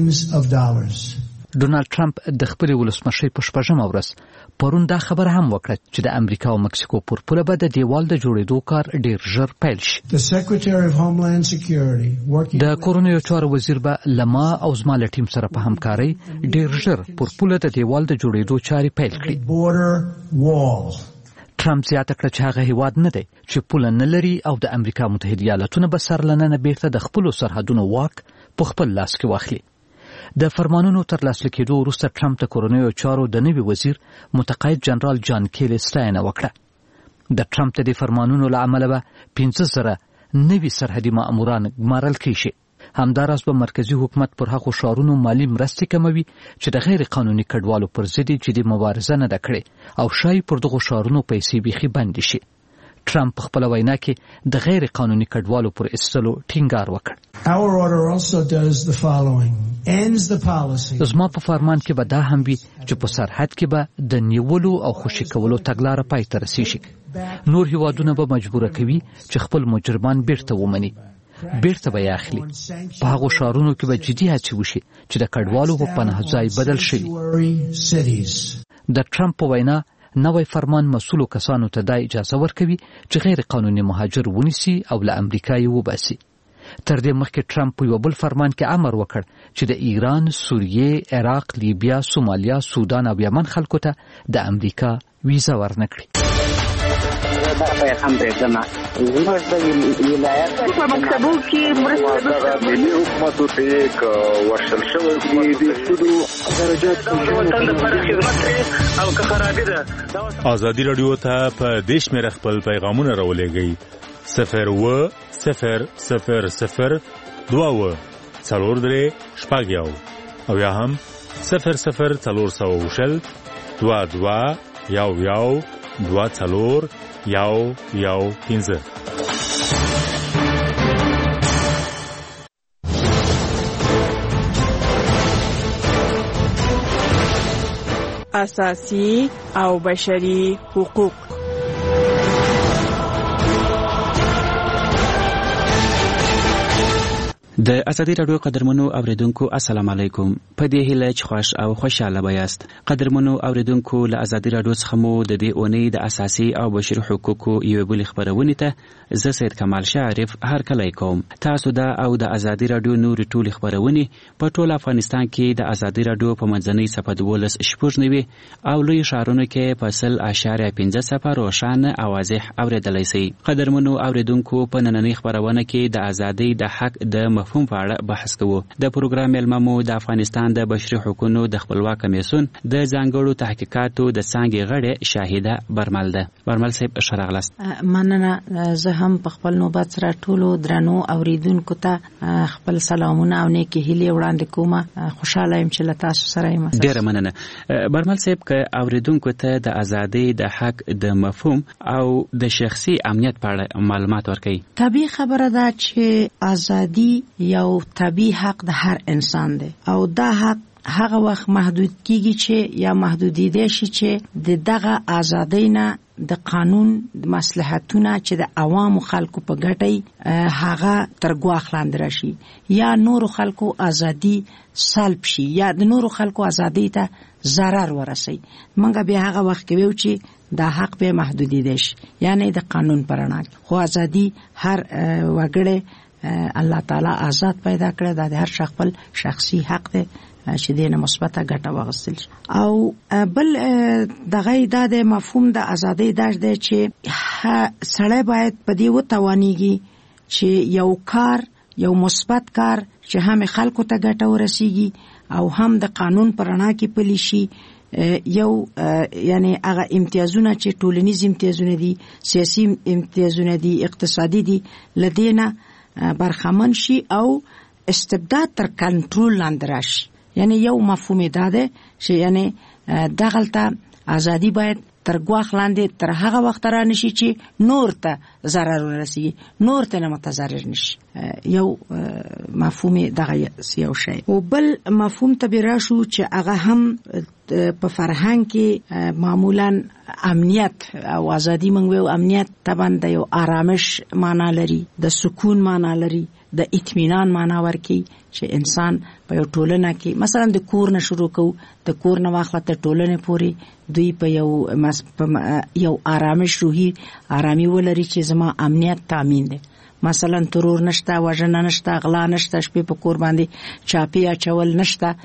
ډونالد ټرمپ د خپل ولسمشر په 6مه ورځ پرون دا خبره هم وکړه چې د امریکا او مکسیکو پر پوله به د دیوال د جوړېدو کار ډیر ژر پیل شي. د کورونیو چارو وزیر به لما او زما له ټیم سره په همکارۍ ډیر ژر پر پوله د دیوال د جوړېدو چارې پیل کړي. ټرمپ زیاته کړه چې هغه هیواد نه دی چې پوله نه لري او د امریکا متحده ایالاتونه به سرلننه بیرته د خپلو سرحدونو واک په خپل لاس کې واخلي. د فرمانونو تر لاسلیک کېدو وروسته ټرمپ د کورونیو چارو د نوي وزیر متقاعد جنرال جان کیلی ستاینه وکړه. د ټرمپ د فرمانونو له امله به 15,000 نوي سرحدي ماموران ګمارل کېږي. همداراز به مرکزی حکومت پر هغو ښارونو مالی مرستې کموي چې د غیر قانوني کډوالو پر ضد جدي مبارزه نه ده کړې او شاید پر دغو ښارونو پیسې بیخي بندې شي. ټرمپ په خپله وینا کې د غیر قانوني کډوالو پر ایستلو ټینګار وکړ. زما په فرمان کې به دا هم وي چې په سرحد کې به د نیولو او خوشي کولو تګلاره پای ته رسیږي. نور هیوادونه به مجبوره کوي چې خپل مجرمان بیرته ومني، بیرته به یې اخلي. په هغو ښارونو کې به جدي هڅې وشي چې د کډوالو په پناه ځای بدل شوي. د ټرمپ په وینا نوی فرمان مسؤلو کسانو ته دا اجازه ورکوي چې غیر قانوني مهاجر ونیسي او له امریکا یې وباسي. تر دې مخکې ټرمپ په یو بل فرمان کې امر وکړ چې د ایران، سوریې، عراق، لیبیا، سومالیا، سودان او یمن خلکو ته د امریکا ویزه ورنکړي. دا پیغام دی زما زموږ د ولایت په مکتبو کې مرسته ملي حکومت ته یک ورشل شوی د سودو درجات وطن لپاره خدمت او که خرابې ده. ازادي رادیو ته په دیش مې خپل پیغامونه راولېږئ 02000 4 شپږ او یا هم 00400 22 یو 24 یو 15. اساسی او بشري حقوق. د ازادي رادیو قدرمنو اوریدونکو السلام علیکم. په دې هیله چې خوښ او خوشاله بایاست. قدرمنو اوریدونکو له ازادي رادیو څخه مو د دې اونۍ د اساسي او بشري حقوقو یو بل خبرونه ته زه سید کمال شریف هر کله کوم. تاسو دا او د ازادي رادیو نور ټول خبرونه په ټول افغانستان کې د ازادي رادیو په منځنۍ صفحه 12 شپږ او لوی شهرونو کې په 0.5 روښانه او واضح اوریدلای شئ. قدرمنو اوریدونکو په نننۍ خبرونه کې د ازادي د حق د مفهوم په اړه بحث کوو. د پروګرام ملممو د افغانستان د بشري حقوقو د خپلواک کمیسیون د ځانګړو تحقیقاتو د څنګه غړي شاهده برمل ده. برمل صاحب شرغلست. مننه. زه هم په خپل نوبت سره ټولو درنو اوریدونکو ته خپل سلامونه او نیکی هیلې وړاندې کوم. خوشاله یم چې له تاسو سره یم. ډیره مننه. برمل صاحب که اوریدونکو ته د ازادي د حق د مفهوم او د شخصي امنیت په اړه معلومات ورکړي. طبیعي خبره ده چې ازادي یو طبیعي حق د هر انسان دی او دا حق هغه وخت محدود کیږي چې یا محدودیده شي چې دغه ازادۍ نه د قانون مصلحتونه چې د عوامو خلکو په ګټي هغه تر ګواښ لاندې راشي یا نور خلکو ازادي سلب شي یا د نور خلکو ازادۍ ته ضرر ورسي. منګه به هغه وخت کې ویو چې دا حق به محدودیده شي یعنی د قانون پرنا خو ازادي هر وګړي الله تعالی آزاد پیدا کړی. دا د هر خپل شخصي حق دی چې دینه مثبته ګټه واغستل او بل دغه د مفهوم د ازادۍ درج دی چې سړی باید په دې وتوانیږي چې یو کار یو مثبت کار چې هم خلکو ته ګټه ورسیږي او هم د قانون پرنا کې پلی شي. یو یعنی هغه امتیازونه چې ټولنیز امتیازونه دي، سیاسي امتیازونه دي، اقتصادي دي، لدینه برخمن شي او استبداد تر کنټرول لاندې راشي. یعنی یو مفهوم دا ده چې یعنی دغلطه ازادي باید تر ګواښ لاندې تر هغه وخت را نشي چې نور ته ضرر ورسیږي، نور ته متضرر نشي. یو مفهوم دغه یو شی. او بل مفهوم ته راشو چې هغه هم په فرهنګ کې معمولا امنیت او ازادي منغو. امنیت طبعا د یو آرامش معنا لري، د سکون معنا لري، د اطمینان معنا ورکي چې انسان په یو ټولنه کې مثلا د کور نه شروع کو، د کور نه واخله ته ټولنه پوري دوی په یو آرامش روحي آرامي ولري چې زما امنیت تامین دي. مثلا ترور نشته، وژنه نشته، غلا نشته، شپې په کور باندې چاپی اچول نشته،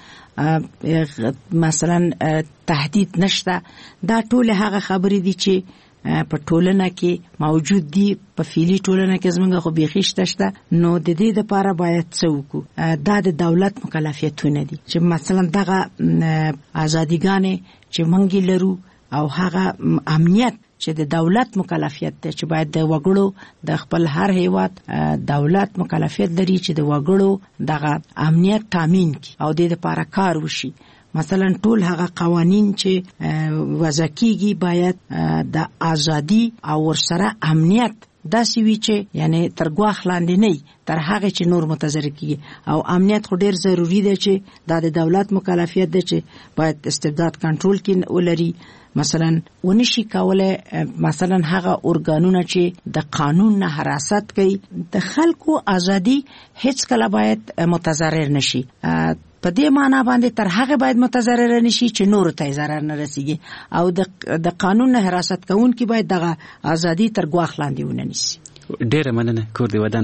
مثلا تهدید نشته. دا ټول هغه خبرې دي چې په ټولنه کې موجود دي. په فعلی ټولنه کې زمونږ خو بیخیشته شته. نو د دې لپاره باید څه وکړو؟ دا د دولت مکلفیتونه دي چې مثلا دغه ازادیګانې چې مونږ لرو او هغه امنیت چې د دولت مکلفیت ده چې باید د وګړو د خپل هر هیواد دولت مکلفیت لري چې د وګړو دغه امنیت تامین کړي او د دې لپاره کار وشي. مثلا ټول هغه قوانین چې وضع کیږي باید د ازادي او ورسره امنیت داسې وي چې یعنی تر ګواښ لاندې نه تر هغه چې نور متضرر کیږي. او امنیت خو ډیر ضروری دی چې د دولت مکلفیت ده چې باید استبداد کنټرول کړي ولري. مثلا ونشي کولای مثلا هغه ارګانونه چې د قانون نه حراست کوي، د خلکو ازادي هیڅ کله باید متضرر نشي. په دې معنی باندې تر هغه باید متضرر نشي چې نور ته ضرر نه رسیږي. او د قانون نه حراست کوونکي باید دغه ازادي تر ګواښ لاندې ونه نیسي. ډیره مننه کور دی ودان.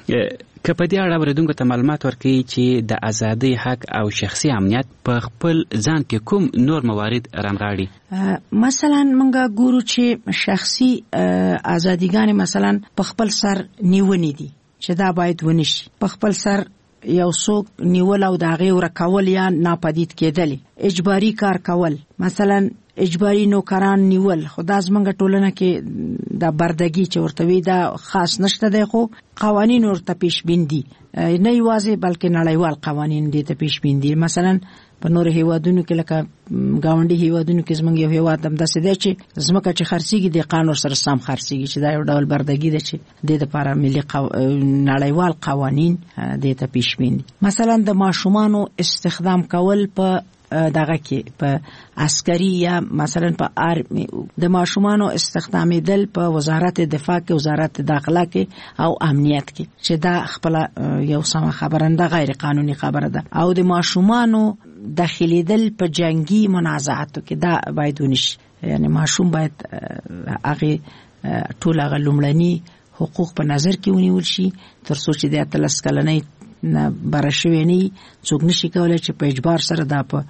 که په دې اړه اوریدونکو ته معلومات ورکړي چې د ازادۍ حق او شخصي امنیت په خپل ځان کې کوم نور موارد رانغاړي. مثلا موږ ګورو چې شخصي ازادیګانې مثلا په خپل سر نیونې دي چې دا باید ونشي. په خپل سر یو څوک نیول او د هغې ورکول یا ناپدید کېدل، اجباري کار کول، مثلا اجباري نوکران نیول. خو دا زمونږ ټولنه کې د بردګي چې ورته وي دا خاص نشته دی، خو قوانین ورته پیشبین دي، نه یوازې بلکې نړیوال قوانین دي ته پیشبین دي. مثلا په نور هیوادونو کې لکه گاونډي هیوادونو کې زمونږ یو هیواد هم داسې دی چې ځمکه چې خرڅېږي د قانون سره سم خرڅېږي، چې دا یو ډول بردګي ده چې د لپاره ملي نړیوال قوانین دې ته پیشبین دي. مثلا د ماشومانو استخدام کول په دغه کې په عسکري یا مثلا په آرمي، د ماشومانو استخدامیدل په وزارت دفاع کې، وزارت داخله کې او امنیت کې، چې دا خپل یو سم خبره نه غیر قانوني خبره ده. او د ماشومانو داخليدل په جنگي منازعاتو کې دا باید ونشي. یعنی ماشوم باید هغه ټول هغه لومړني حقوق په نظر کې ونیول شي تر څو چې د 13 کلنۍ نه برشوي نه څوک نشي کولای چې په اجبار سره دا په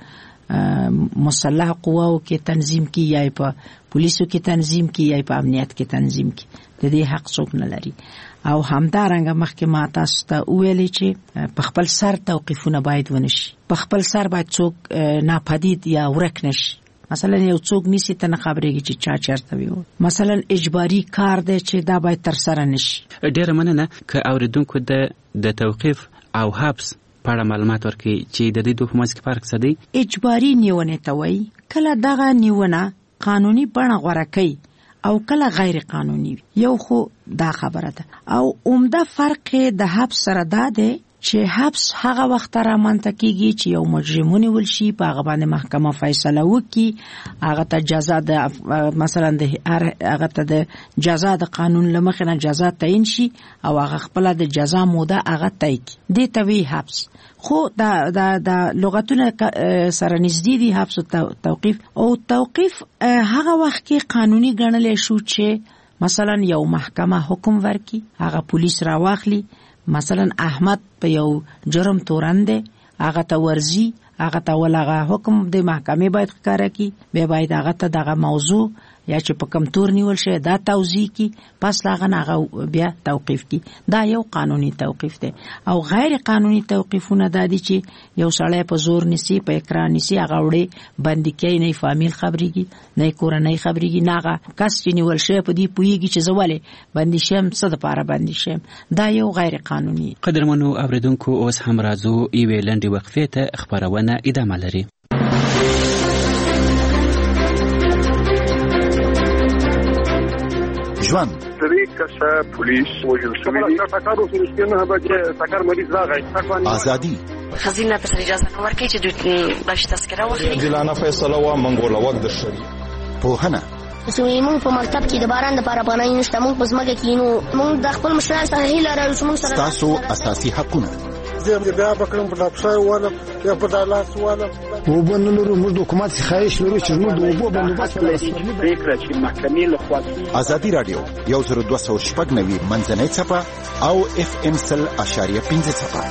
مسلح قواو کې تنظیم کی یا په پولیسو کې تنظیم کی یا په امنیت کې تنظیم کی. د دې حق څوک نه لري. او همدارنګه مخکې ما تاسو ته ویلي چې په خپل سر توقیفونه باید ونشي، په خپل سر باید څوک ناپدید یا ورک نشي. مثلا یو څوک نیسی ته نه خبرېږي چې چا چرته وي. مثلا اجباري کار دی چې دا باید تر سره نشي. ډیره مننه که اوریدونکو د توقیف او حبس په اړه معلومات ورکړي چې د دې دوه په منځ کې فرق څه دی. اجباري نیونې ته وایي کله دغه نیونه قانوني بڼه غوره کوي او کله غیر قانوني. یو خو دا خبره ده. او عمده فرق د حبس سره دا دی چې حبس هغه وخت را منطقيږي چې یو مجرمونه ولشي په هغه باندې محکمه فیصله وکړي، هغه ته جزا د مثلا د هغه ته د جزا د قانون لمخې نه جزا تعیین شي او هغه خپل د جزا موده هغه طی کړي. دې ته وی حبس. خو دا لغتونه سره نږدې دي حبس او توقیف. او توقیف هغه وخت کې قانوني ګڼل شو چې مثلا یو محکمه حکم ورکړي، هغه پولیس را واخلي، مثلا احمد په یو جرم تورنده هغه ته ورزي، هغه ته ولغه حکم د محکمې باید ښکاره کی، به باید هغه ته دغه موضوع یا چې په کم تور نیول شي دا توضیح کی، پس هغه بیا توقیف کی. دا یو قانوني توقیف دی. او غیر قانوني توقیفونه دا دي چې یو سړی په زور نسی، په اقرار نسی، هغه وړي باندې کوي، نه فامیل خبريږي، نه کورنۍ خبريږي، نه هغه کس چې نیول شي په دې پویږي چې زواله باندې شم څه د پاره باندې شم. دا یو غیر قانوني. قدرمنو اوریدونکو اوس هم راځو یوې لنډې وقفې ته، خبرونه ادامه لري. ژوند 3 کسه پولیس وژل شوي دي ټکر وسو نه به ټکر مریض راغی ازادي خزینه په اجازه ورکړي چې دوی باش تذکره واخلي جلانه فیصله وا منګول وخت د شری پوهنه زموږ په مکتب کې د باران لپاره پناه نشته موږ په ځمکه کې نو موږ د خپل مشرانو سره هیله لرو چې موږ سره تاسو اساسي حقونه زه بیا بکرم په لاپشای والا یا په دالاس والا وبنلو موږ د حکومت خواهش لرو چې موږ د وبو بندوبست پریکړه چې محکمې له خوا ازادي رادیو 102.9 منځنۍ صفه او FM 100.5 صفه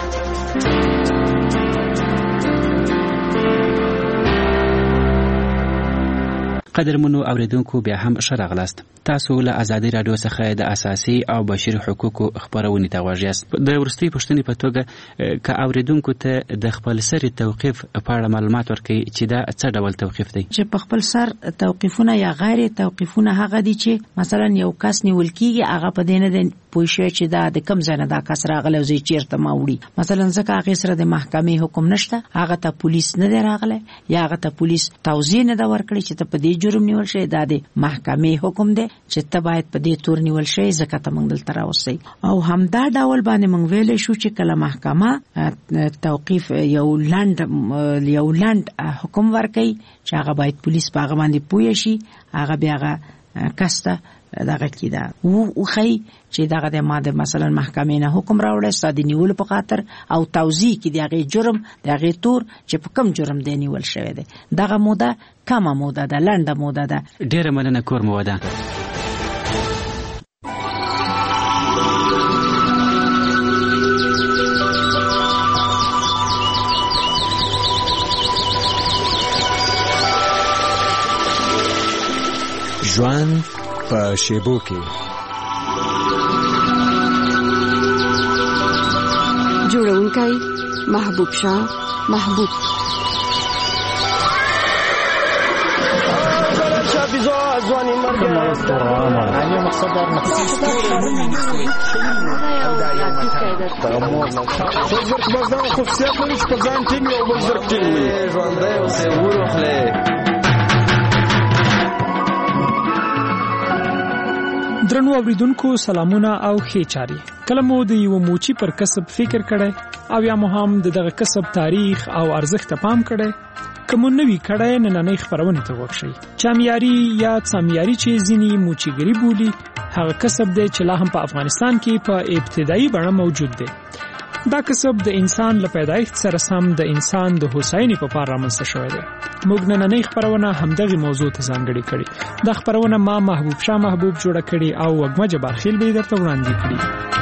قدرمنو اوریدونکو بیا هم ښه راغلاست. تاسو له ازادي رادیو څخه د اساسي او بشري حقوقو خبرونه ته غواړئ. د ورستي پښتنې په توګه ک اوریدونکو ته د خپل سر توقيف په اړه معلومات ورکړي چې دا څه ډول توقيف دی. چې په خپل سر توقيفونه یا غیر توقيفونه هغه دي چې مثلا یو کس نیول کیږي هغه په دینه د پوښښ چې دا د کم ځای نه دا کس راغلی او زی چیرته ماوړي مثلا ځکه هغه سره د محکمې حکم نشته هغه ته پولیس نه دی راغلی یا هغه ته پولیس توضیح نه دا ورکړي چې ته په دې جرم نیول شې دا د محکمې حکم دی چې ته باید په دې تور نیول شې ځکه ته موږ دلته راوستي او همدا ډول باندې موږ ویل شو چې کله محکمه توقيف یو لند حکم ورکړي چې هغه باید پولیس په هغه باندې پوه شي هغه بیا هغه کسته دغه کیدا او خی چې دغه د ماده مثلا محکمې نه حکم راوړل ساده نیول په خاطر او توضیح کې دغه جرم دغه تور چې په کم جرم دی نیول شوی دی دغه موده کمه موده ده لنډه موده ده ډیره مننه کور موده ژوند په شیبو کې جوړونکی محبوب شاه محبوب درنو اوریدونکو سلامونه او ښه چاري کله مو د یو موچی پر کسب فکر کړئ او یا مو هم دغه کسب تاریخ او ارزښت پام کړئ کوم نوې کړه نن خبرونه ته وښی چامیاري یا سامیاري چې ځینی موچیګری بولی هغه کسب دی چې لا هم په افغانستان کې په ابتدایي بڼه موجود دی دا کسب د انسان له پیدایښت سره سم د انسان د هوساینې په پار رامنځته شوی دی موږ نن خبرونه همدغه موضوع ته ځانګړې کړې دا خبرونه ما محبوب شاه محبوب جوړه کړې او وګمه جبارخیل به درته وړاندې کړې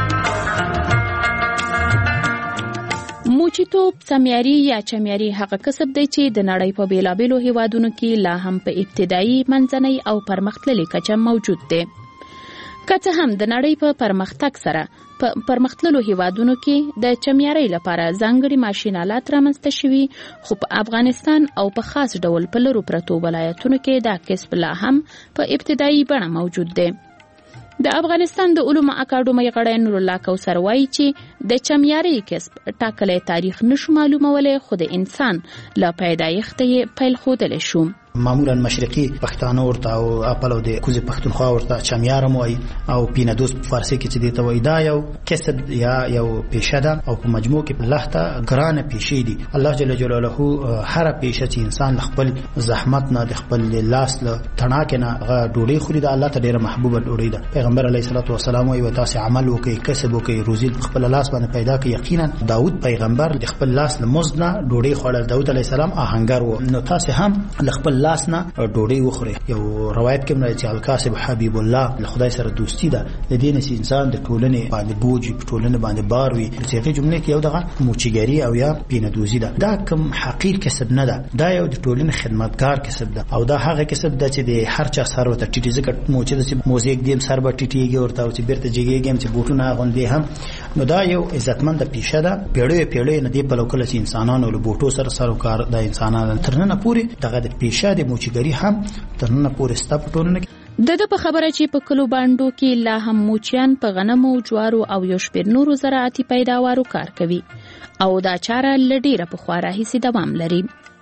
موچیتوب سامیاري یا چامیاري هغه کسب دی چې د نړۍ په بیلابېلو هیوادونو کې لا هم په ابتدایي منځنۍ او پرمختللي کچه موجود دی که څه هم د نړۍ په پرمختګ سره په پرمختللو هیوادونو کې د چامیاري لپاره ځانګړي ماشینالات رامنځته شوي خو په افغانستان او په خاص ډول په لرو پرتو ولایتونو کې دا کسب لا هم په ابتدایي بڼه موجود دی د افغانستان د علومو اکاډمۍ غړی نور الله کوثر وایي چې د چامیاري کسب ټاکلي تاریخ نشو معلومولای خو د انسان لا پیدایښت یې پیل خودل شو معمولا مشرقي پښتانه ورته او خپل د کوزي پښتونخوا ورته چامیار موي او پینادوس په فارسی کې چې دی ته وای دا یو کسب یا یو پیشه ده او په مجموع کې په لهته ګرانه پیشې دي الله جل جلاله هر پیشه چې انسان خپل زحمت نه د خپل لاس له تڼاکه نه ډوډۍ خوري دا الله ته ډیره محبوبه ډوډۍ ده پیغمبر علیه الصلاه والسلام وایي تاسو عمل وکړئ کسب وکړئ روزي خپل لاس باندې پیدا کړئ یقینا داوود پیغمبر د خپل لاس له مزنه ډوډۍ خوړل داوود علیه السلام آهنګر و نو تاسو هم خپل لاسنا ډوډۍ وخوري یو روایت کې مې چې الکاسب حبیب الله له خدای سره دوستی ده د دین سي انسان د ټولنې باندې بوج په ټولنې باندې بار وي چې هغه جمله کې یو دغه موچیګری او یا پینادوزی ده دا کوم حقیر کسب نه ده دا یو د ټولنې خدمتګار کسب ده او دا هغه کسب ده چې د هر چا سر وته ټیټی ځکه موچې د موزیک دیم سر به ټیټیږي ورته او چې بیرته جګیږي چې بوټونه غوندي هم نو دا یو عزتمند پیشه ده پیړې نه دی په لوکل چې انسانانو له بوټو سره سروکار د انسانانو ترنه پوری دغه د پیشه د موچیګری هم ترنه پوری ستپټونه د په خبره چې په کلو باندو کې لا هم موچیان په غنمو جوارو او یو شپیر نورو زراعتي پیداوارو کار کوي او دا چاره لډیره په خورا هیڅ دوام لري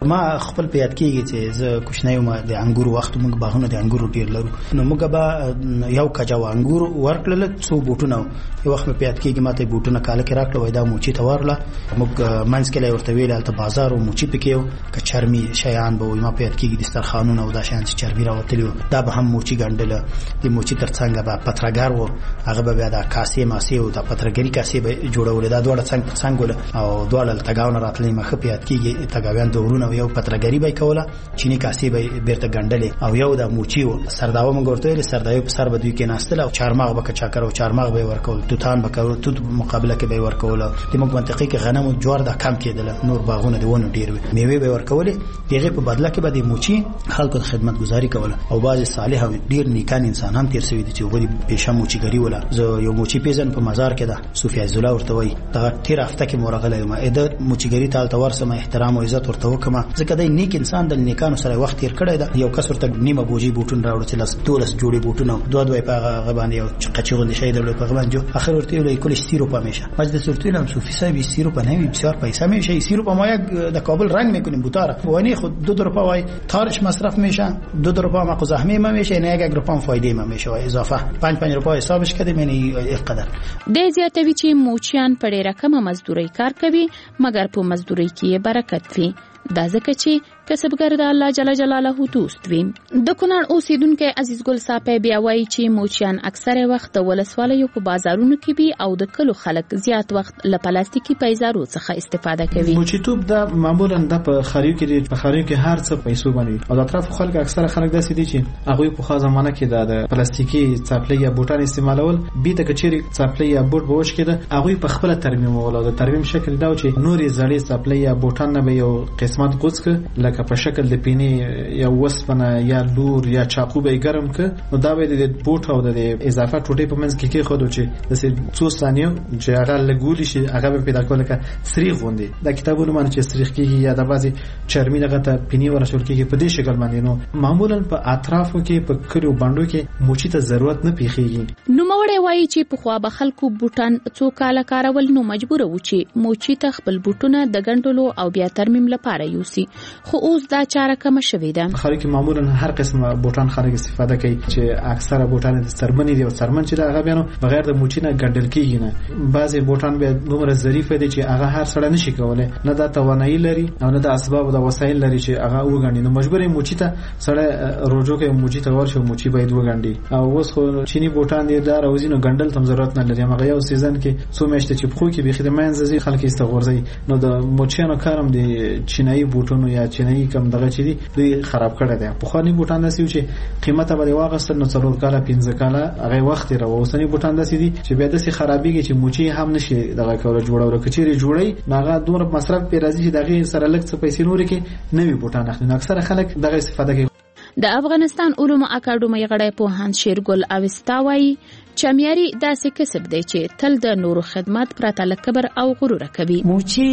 ما خپل په یاد کېږي چې زه کوچنی وم د انګورو وخت موږ باغونه د انګورو ډیر لرو نو موږ به یو کجاو انګور ورکړل څو بوټونه یو وخت په یاد کېږي ماته بوټونه کاله کې راکړل وای دا موچی ته ورله موږ منځ کې ورته ویل البته بازار او موچی پکې که چرمي شیان به ما په یاد کېږي دسترخوانونه او دا شیان چې چرمي راوتلی دا به هم موچی ګنډل د موچی ترڅنګ به پترګر و هغه به بیا د کاسې ماسې او د پترګری کاسې به جوړول دا دوړه څنګه او دوړل تګاون راتلې مخه په یاد کېږي تګاویان دورونه یو پترګری به کوله چینی کاسې به بیرته ګنډلې او یو د موچی و سرداو موږ ورته ویل سرداو په سر به دوی کې ناستل او چارماغ به چاکر او چارماغ به ورکول توتان به کول توت مقابله کې به ورکول د موږ منطقې کې غنم او جوار د کم کېدل نور باغونه دی ونه ډیر میوه به ورکول دغه په بدله کې به د موچی خلکو خدمت گزاري کوله او باز صالح او ډیر نیکان انسانان تیر شوی دي چې وګړي پېښه موچیګری ولا زه یو موچی پیژن په مزار کې ده صوفي عز الله ورته وای دا تیر هفته کې مورغله ما اده موچیګری تال تور سم احترام او عزت ورته وکما ځکه د نیک انسان د نیکانو سره وخت تیر کړی دا یو کس ورته نیمه بوجي بوټون راوړل چې لاس دولس جوړي بوټونه دوه په غبان یو قچي غوندي شي د په غبان جو اخر ورته ویل کول 30 روپیه میشه مجد صورتونه هم صوفي صاحب 30 روپیه نه بسیار پیسه میشه 30 روپیه ما یک د کابل رنگ میکنیم بوتاره وانی خود 2 روپیه وای تارش مصرف میشه 2 روپیه ما زحمه ما میشه نه 1 روپیه فایده ما میشه اضافه 5 روپیه حسابش کړي مې قدر د زیاتوي چې موچیان په ډیره کمه مزدوري کار کوي مګر په مزدوري کې برکت وي دا ځکه چې کسبګر د الله جل جلاله دوست وي د کونړ اوسیدونکو عزیز ګل صاحب بیا وایي چې موچیان اکثره وخت د ولسوالیو په بازارونو کې بي او د کلو خلک زیات وخت له پلاستیکي پیزارو څخه استفاده کوي موچیتوب د معمولا د په خریو کې هر څه پیسو باندې او د اطراف خلک اکثره خلک داسې دي چې هغه په خاصه زمانه کې د پلاستیکي چاپلې یا بوټان استعمالول به د کچېری چاپلې یا بوټ بوش کېده هغه په خپل ترمیم ولا د ترمیم شکل دا چې نوري زړې چاپلې یا بوټان نه به یو قسمت غوڅ لکه په شکل د پینې یا وسپنه یا لور یا چاقو به ګرم ک نو دا به د بوټ او د اضافه ټوټې په منځ کې خودو چې د 2 ثانیو چې هغه لګول شي هغه به پیدا کول ک سریغ غوندي د کتابونو باندې چې سریغ کیږي یا د بازي چرمي دغه ته پینې ورشل کیږي په دې شکل باندې نو معمولا په اطرافو کې په کلیو باندې کې موچی ته ضرورت نه پیخيږي نو موړې وایي چې په خوا به خلکو بوټان څو کاله کارول نو مجبور و چې موچی ته خپل بوټونه د ګنټلو او بیا ترمیم لپاره یوسي خو اوس دا چاره کم شوې ده خلک معمولا هر قسم بوټان خلک استفاده کوي چې اکثره بوټان د سرمنې دي او سرمن چې دا هغه بینو بغیر د موچی نه ګنډل کیږي نه بعضي بوټان به دومره ظریف دي چې هغه هر سړی نشي کولای نه دا توانایي لري او نه د اسباب او د وسایل لري چې هغه وګڼي نو مجبور موچی ته سړی روجو کې موچی ته ورشي موچی باید وګڼي او اوس خو چینی بوټان دي دا راوځي نو ګنډل تم ضرورت نه لري هغه یو سیزن کې څو میاشتې چې خو کې به خدمت زی خلک استغورځي نو د موچینو کارم دي چینایي بوټونو یا چینایي کم دغه چې دي دوی خراب کړی دی په خواني بوټان داسې چې قیمته به واغستل نو 4 کاله 15 کاله هغه وخت راو اوسنی بوټان داسې دي چې بیا داسې خرابېږي چې موچي هم نشي دغه کوله جوړول کچېری جوړي ناغه دومره مصرف په راځي چې دغه سره لږ څه پیسې نور کې نوي بوټان اخلي اکثره خلک دغه استفاده کوي د افغانستان علومو اکاډمۍ غړی پوهاند شیرګل اوستاوي چمیاري داسې کسب دی چې تل د نورو خدمات پرته له کبر او غرور کوي موچي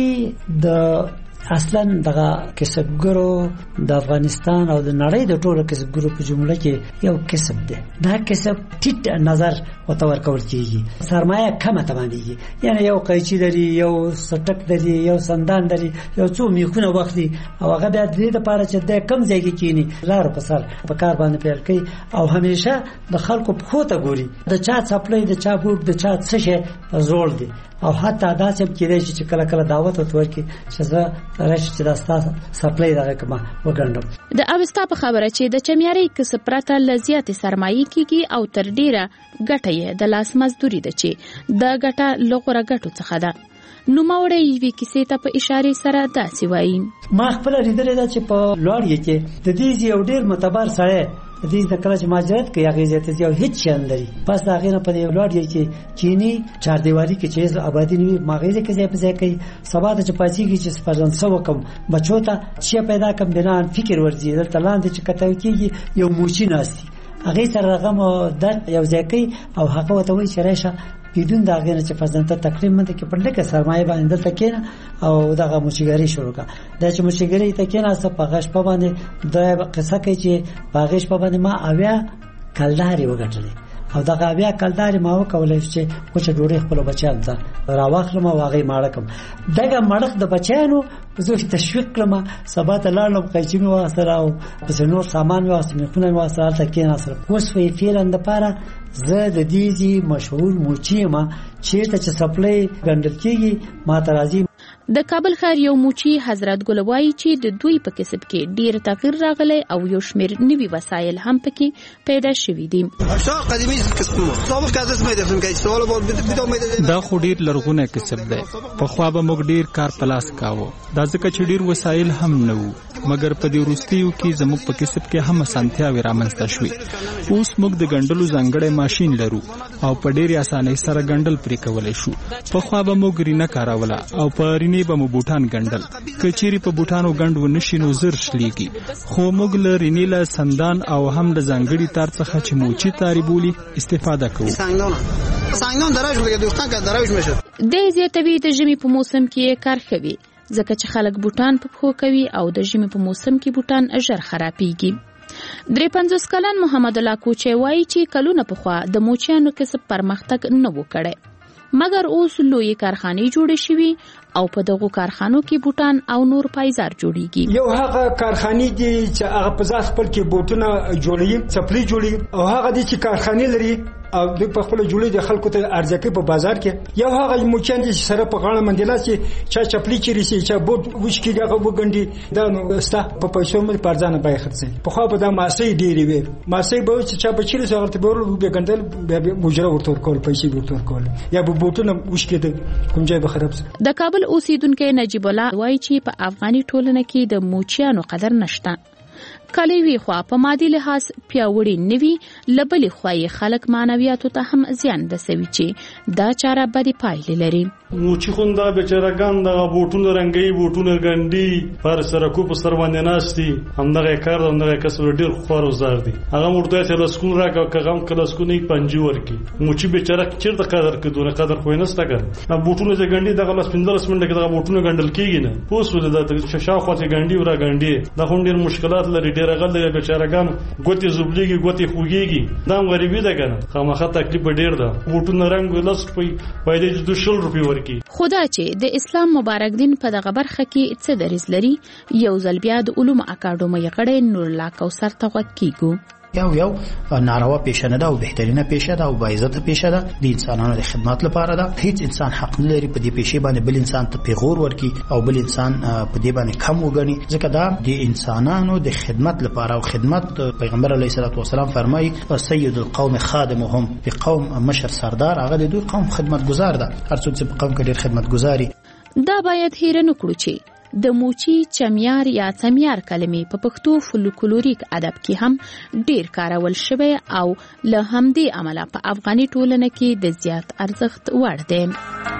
د اصلا دغه کسبګرو د افغانستان او د نړۍ د ټولو کسبګرو په جمله کې یو کسب دی دا کسب ټیټ نظر وتور کول کیږي سرمایه کمه تمامېږي یعنی یو قیچي لري یو سټک لري یو سندان لري یو څو میخونه وخت او هغه بیا د دې لپاره چې د کم ځای کې کینی لار په سر په کار باندې پیل کوي او همیشه د خلکو په خوته ګوري د چا چپلې د چا بوټ د چا څه شي زوړ دي او حتی دا چې کېږي چې کله کله دعوت ورکړي چې زه راشي چې دا ستاسو سپلای دغه کما وګڼم د اوستا په خبره چې د چمیاري کسب پرته لزیات سرمایي کیږي او تر ډیره ګټه یې د لاس مزدوري ده چې د ګټه لغوره ګټو څخه ده نو موړې یوې کیسې ته په اشاره سره داسې وایي ما خپل لیدل دا چې په لوړ یې کې د دې یو ډیر معتبر سره د دې د کله چې ماجرات کوي هغه زیاتې یو هیڅ شان لري پس دا غیر په یو لوړ یې کې چینی چار دیوالي کې چې آبادی نیو ماغې کې ځای په ځای کوي سبا ته چپاچی کې چې فرزند سو کم بچو ته چې پیدا کم دینان فکر ورځي د تلاند چې کته کېږي یو موچی ناسي هغه سره رقم د یو ځای کوي او هغه وته وي چې راشه بدون دا غیر چې فرزند ته تقریبا مده کې په لکه سرمایه باندې دلته کېنه او دغه موچیګری شروع کا دا چې موچیګری ته کېنه است په غش په باندې دا قصه کوي چې په غش په باندې ما اویا کلداري وګټلې او دغه بیا کلداري ما وکولای چې کوچ ډوړې خپل بچیان ته راوخلم او هغه ماړکم دغه مړخ د بچیانو زه تشویق کړم سبا ته لاړم قیچي مې واسره او پس نور سامان مې واسره مې خونه مې واسره تکې ناصر اوس فعلا د پاره زه د دې مشهور موچی ما چې ته سپلای ګندل کېږي ما ترازی د کابل ښار یو موچی حضرت ګل وایي چې د دوی په کسب کې ډیر تغیر راغلی او یو شمیر نوي وسایل هم پکې پیدا شوي دي. دا خو ډیر لرغونه کسب دی. پخوا به موږ ډیر کار پلاس کاوه. دا ځکه چې ډیر وسایل هم نه وو. مګر په دې وروستیو کې زموږ په کسب کې هم اسانتیاوې رامنځته شوې. اوس موږ د ګندلو ځانګړی ماشین لرو او په ډېرې اسانۍ سره ګندل پرې کولی شو. پخوا به موږ رینه کاروله او په رینې به مو بوټان ګندل. که چیرې په بوټانو ګنډ ونه شي نو زر شلیږي. خو موږ له رینې له سندان او هم د ځانګړي تار څخه چې موچي تاري بولي استفاده کوو. د زیاتوي د ژمي په موسم کې کار کوي ځکه چې خلک بوټان په پښو کوي او د ژمي په موسم کې بوټان ژر خرابېږي. 53 کلن محمد الله کوچي وایي چې کلونه پخوا د موچیانو کسب پرمختګ نه و کړی مګر اوس لوی کارخانې جوړې شوي او په دغه کارخانو کې بوټان او نور پایزار جوړیږي. یو هغه کارخانې دي چې هغه په ځای خپل کې بوټونه جوړوي چپلي جوړي او هغه دي چې کارخانې لري او د خپل جوړې د خلکو ته ارزکه په بازار کې. یو هغه موچان دي چې سره په غاړه مندلا چې چا چپلي چیري چې بوټ وښ کې هغه وګندي دا نو ستا په پیسو مې پرځانه پای خرڅي. په خو په دا ماسي ډېری وي ماسي به چې چا په چیري سره ته ورو به ګندل به مجره ورته کول پیسې ورته کول یا به بوټونه وښ کې کوم ځای به خراب شي. د کابل اوسیدونکو نجیب الله وایي چې په افغاني ټولنه کې د موچیانو قدر نشته. کلی وی خو په مادي لحاظ پیاوړي نوي لبلې خوای خلک معنویاتو ته هم زیان رسوي چې دا چاره بدی پایلې لري. موچی خوندا بیچارهګان د بوټونو رنگي بوټونو ګنډي پر سره کو په سر باندې ناشتي همدغه کار همدغه کسب ډیر خور وزار دي. هغه مرته ته لسکون راکا کغم کلسکونی پنځو ورکی موچی بیچاره چیرته قدر کډونه قدر خو نه ستګر. دا بوټونو چې ګنډي دغه لس 15 منټه کې دغه بوټونو ګنډل کیږي نه پوس ول د شاوخوا چې ګنډي ورا ګنډي دا هم ډیر مشکلات لري. ډیر غل دی بیچارهګان ګوتې زوبليږي ګوتې خوږيږي دا غریبي ده کنه خامخا تکلیف ډیر ده. بوټونو رنگ لس پیدا د 200 روپیه خدا چې د اسلام مبارک دین په دغه برخه کې څه دریز لري یو ځل بیا د علوم اکاډمي غړي نور الله کوثر ته وکیګو. یو ناروا پیشه نه ده او بهترینه پیشه ده او باعزت پیشه ده د انسانانو د خدمت لپاره ده. هیڅ انسان حق نه لري په دې پیشه باندې بل انسان ته پیغور ورکي او بل انسان په دې باندې کم وګڼي ځکه دا د انسانانو د خدمت لپاره او خدمت پیغمبر علیه الصلاه والسلام فرمایي سید القوم خادمهم د قوم مشر سردار هغه د دوی قوم خدمتګزار ده. هر څوک چې په قوم کې ډیر خدمتګزاري دا باید هیر نه کړو چې د موچی چمیار یا چمیار کلمې په پښتو فولکلوریک ادب کې هم ډیر کارول شوی او له همدې عمله په افغاني ټولنه کې د زیات ارزښت وړ دی.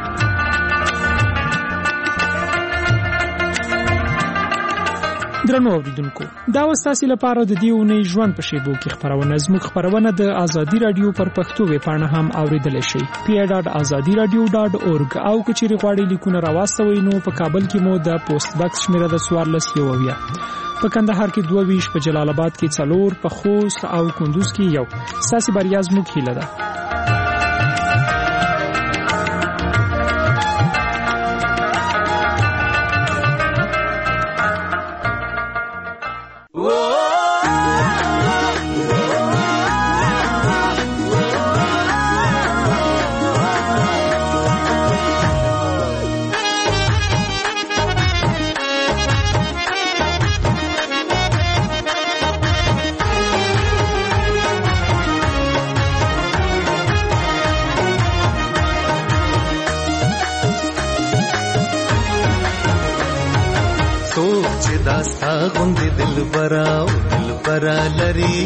درنو اوریدونکو دا وستاسو لپاره د دیونی ژوند په شیبو کې خبرونه زموږ خبرونه د ازادي رادیو پر پښتو ویبپاڼه هم اوریدل شي pi.azadiradio.org او کچېری غواړي لیکونه راوستوي نو په کابل کې مو د پوسټ باکس شمیره د 14 په کندهار کې 22 په جلال آباد کې 4 په خوست او کندوز کې 1 ساسي بریاز مو کېله ده. داستا غوندې دلبرا لري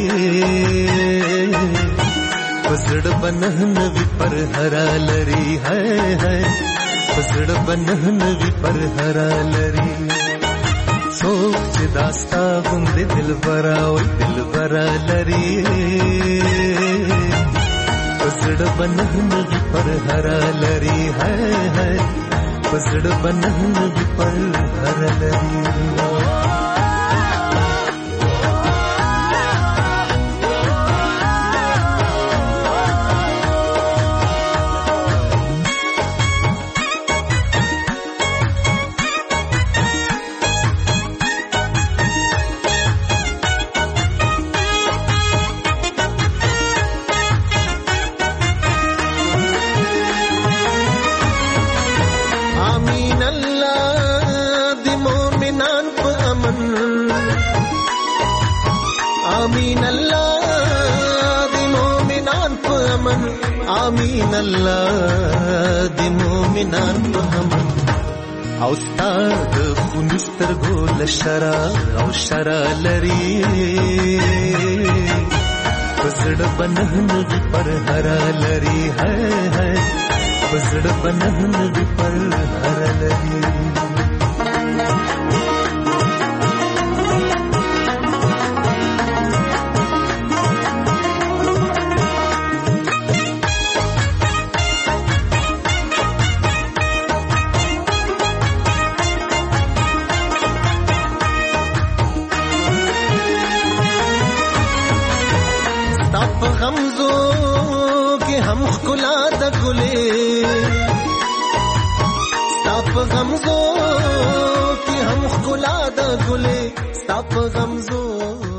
پسړ بنه نوی پر هرا لري هاي پسړ بنه نوی پر هرا لري سوچ داستا غوندې دلبرا لري پسړ بنه نوی پر هرا لري هاي پسړ بنه نوی پر هرا لري. آمین الله د مؤمنان په امن آمین الله د مؤمنان په امن او ستاد خونستر ګول شرا او شرا لري پسړ بنهن پر هر لري ہے پسړ بنهن پر هر لري غمزو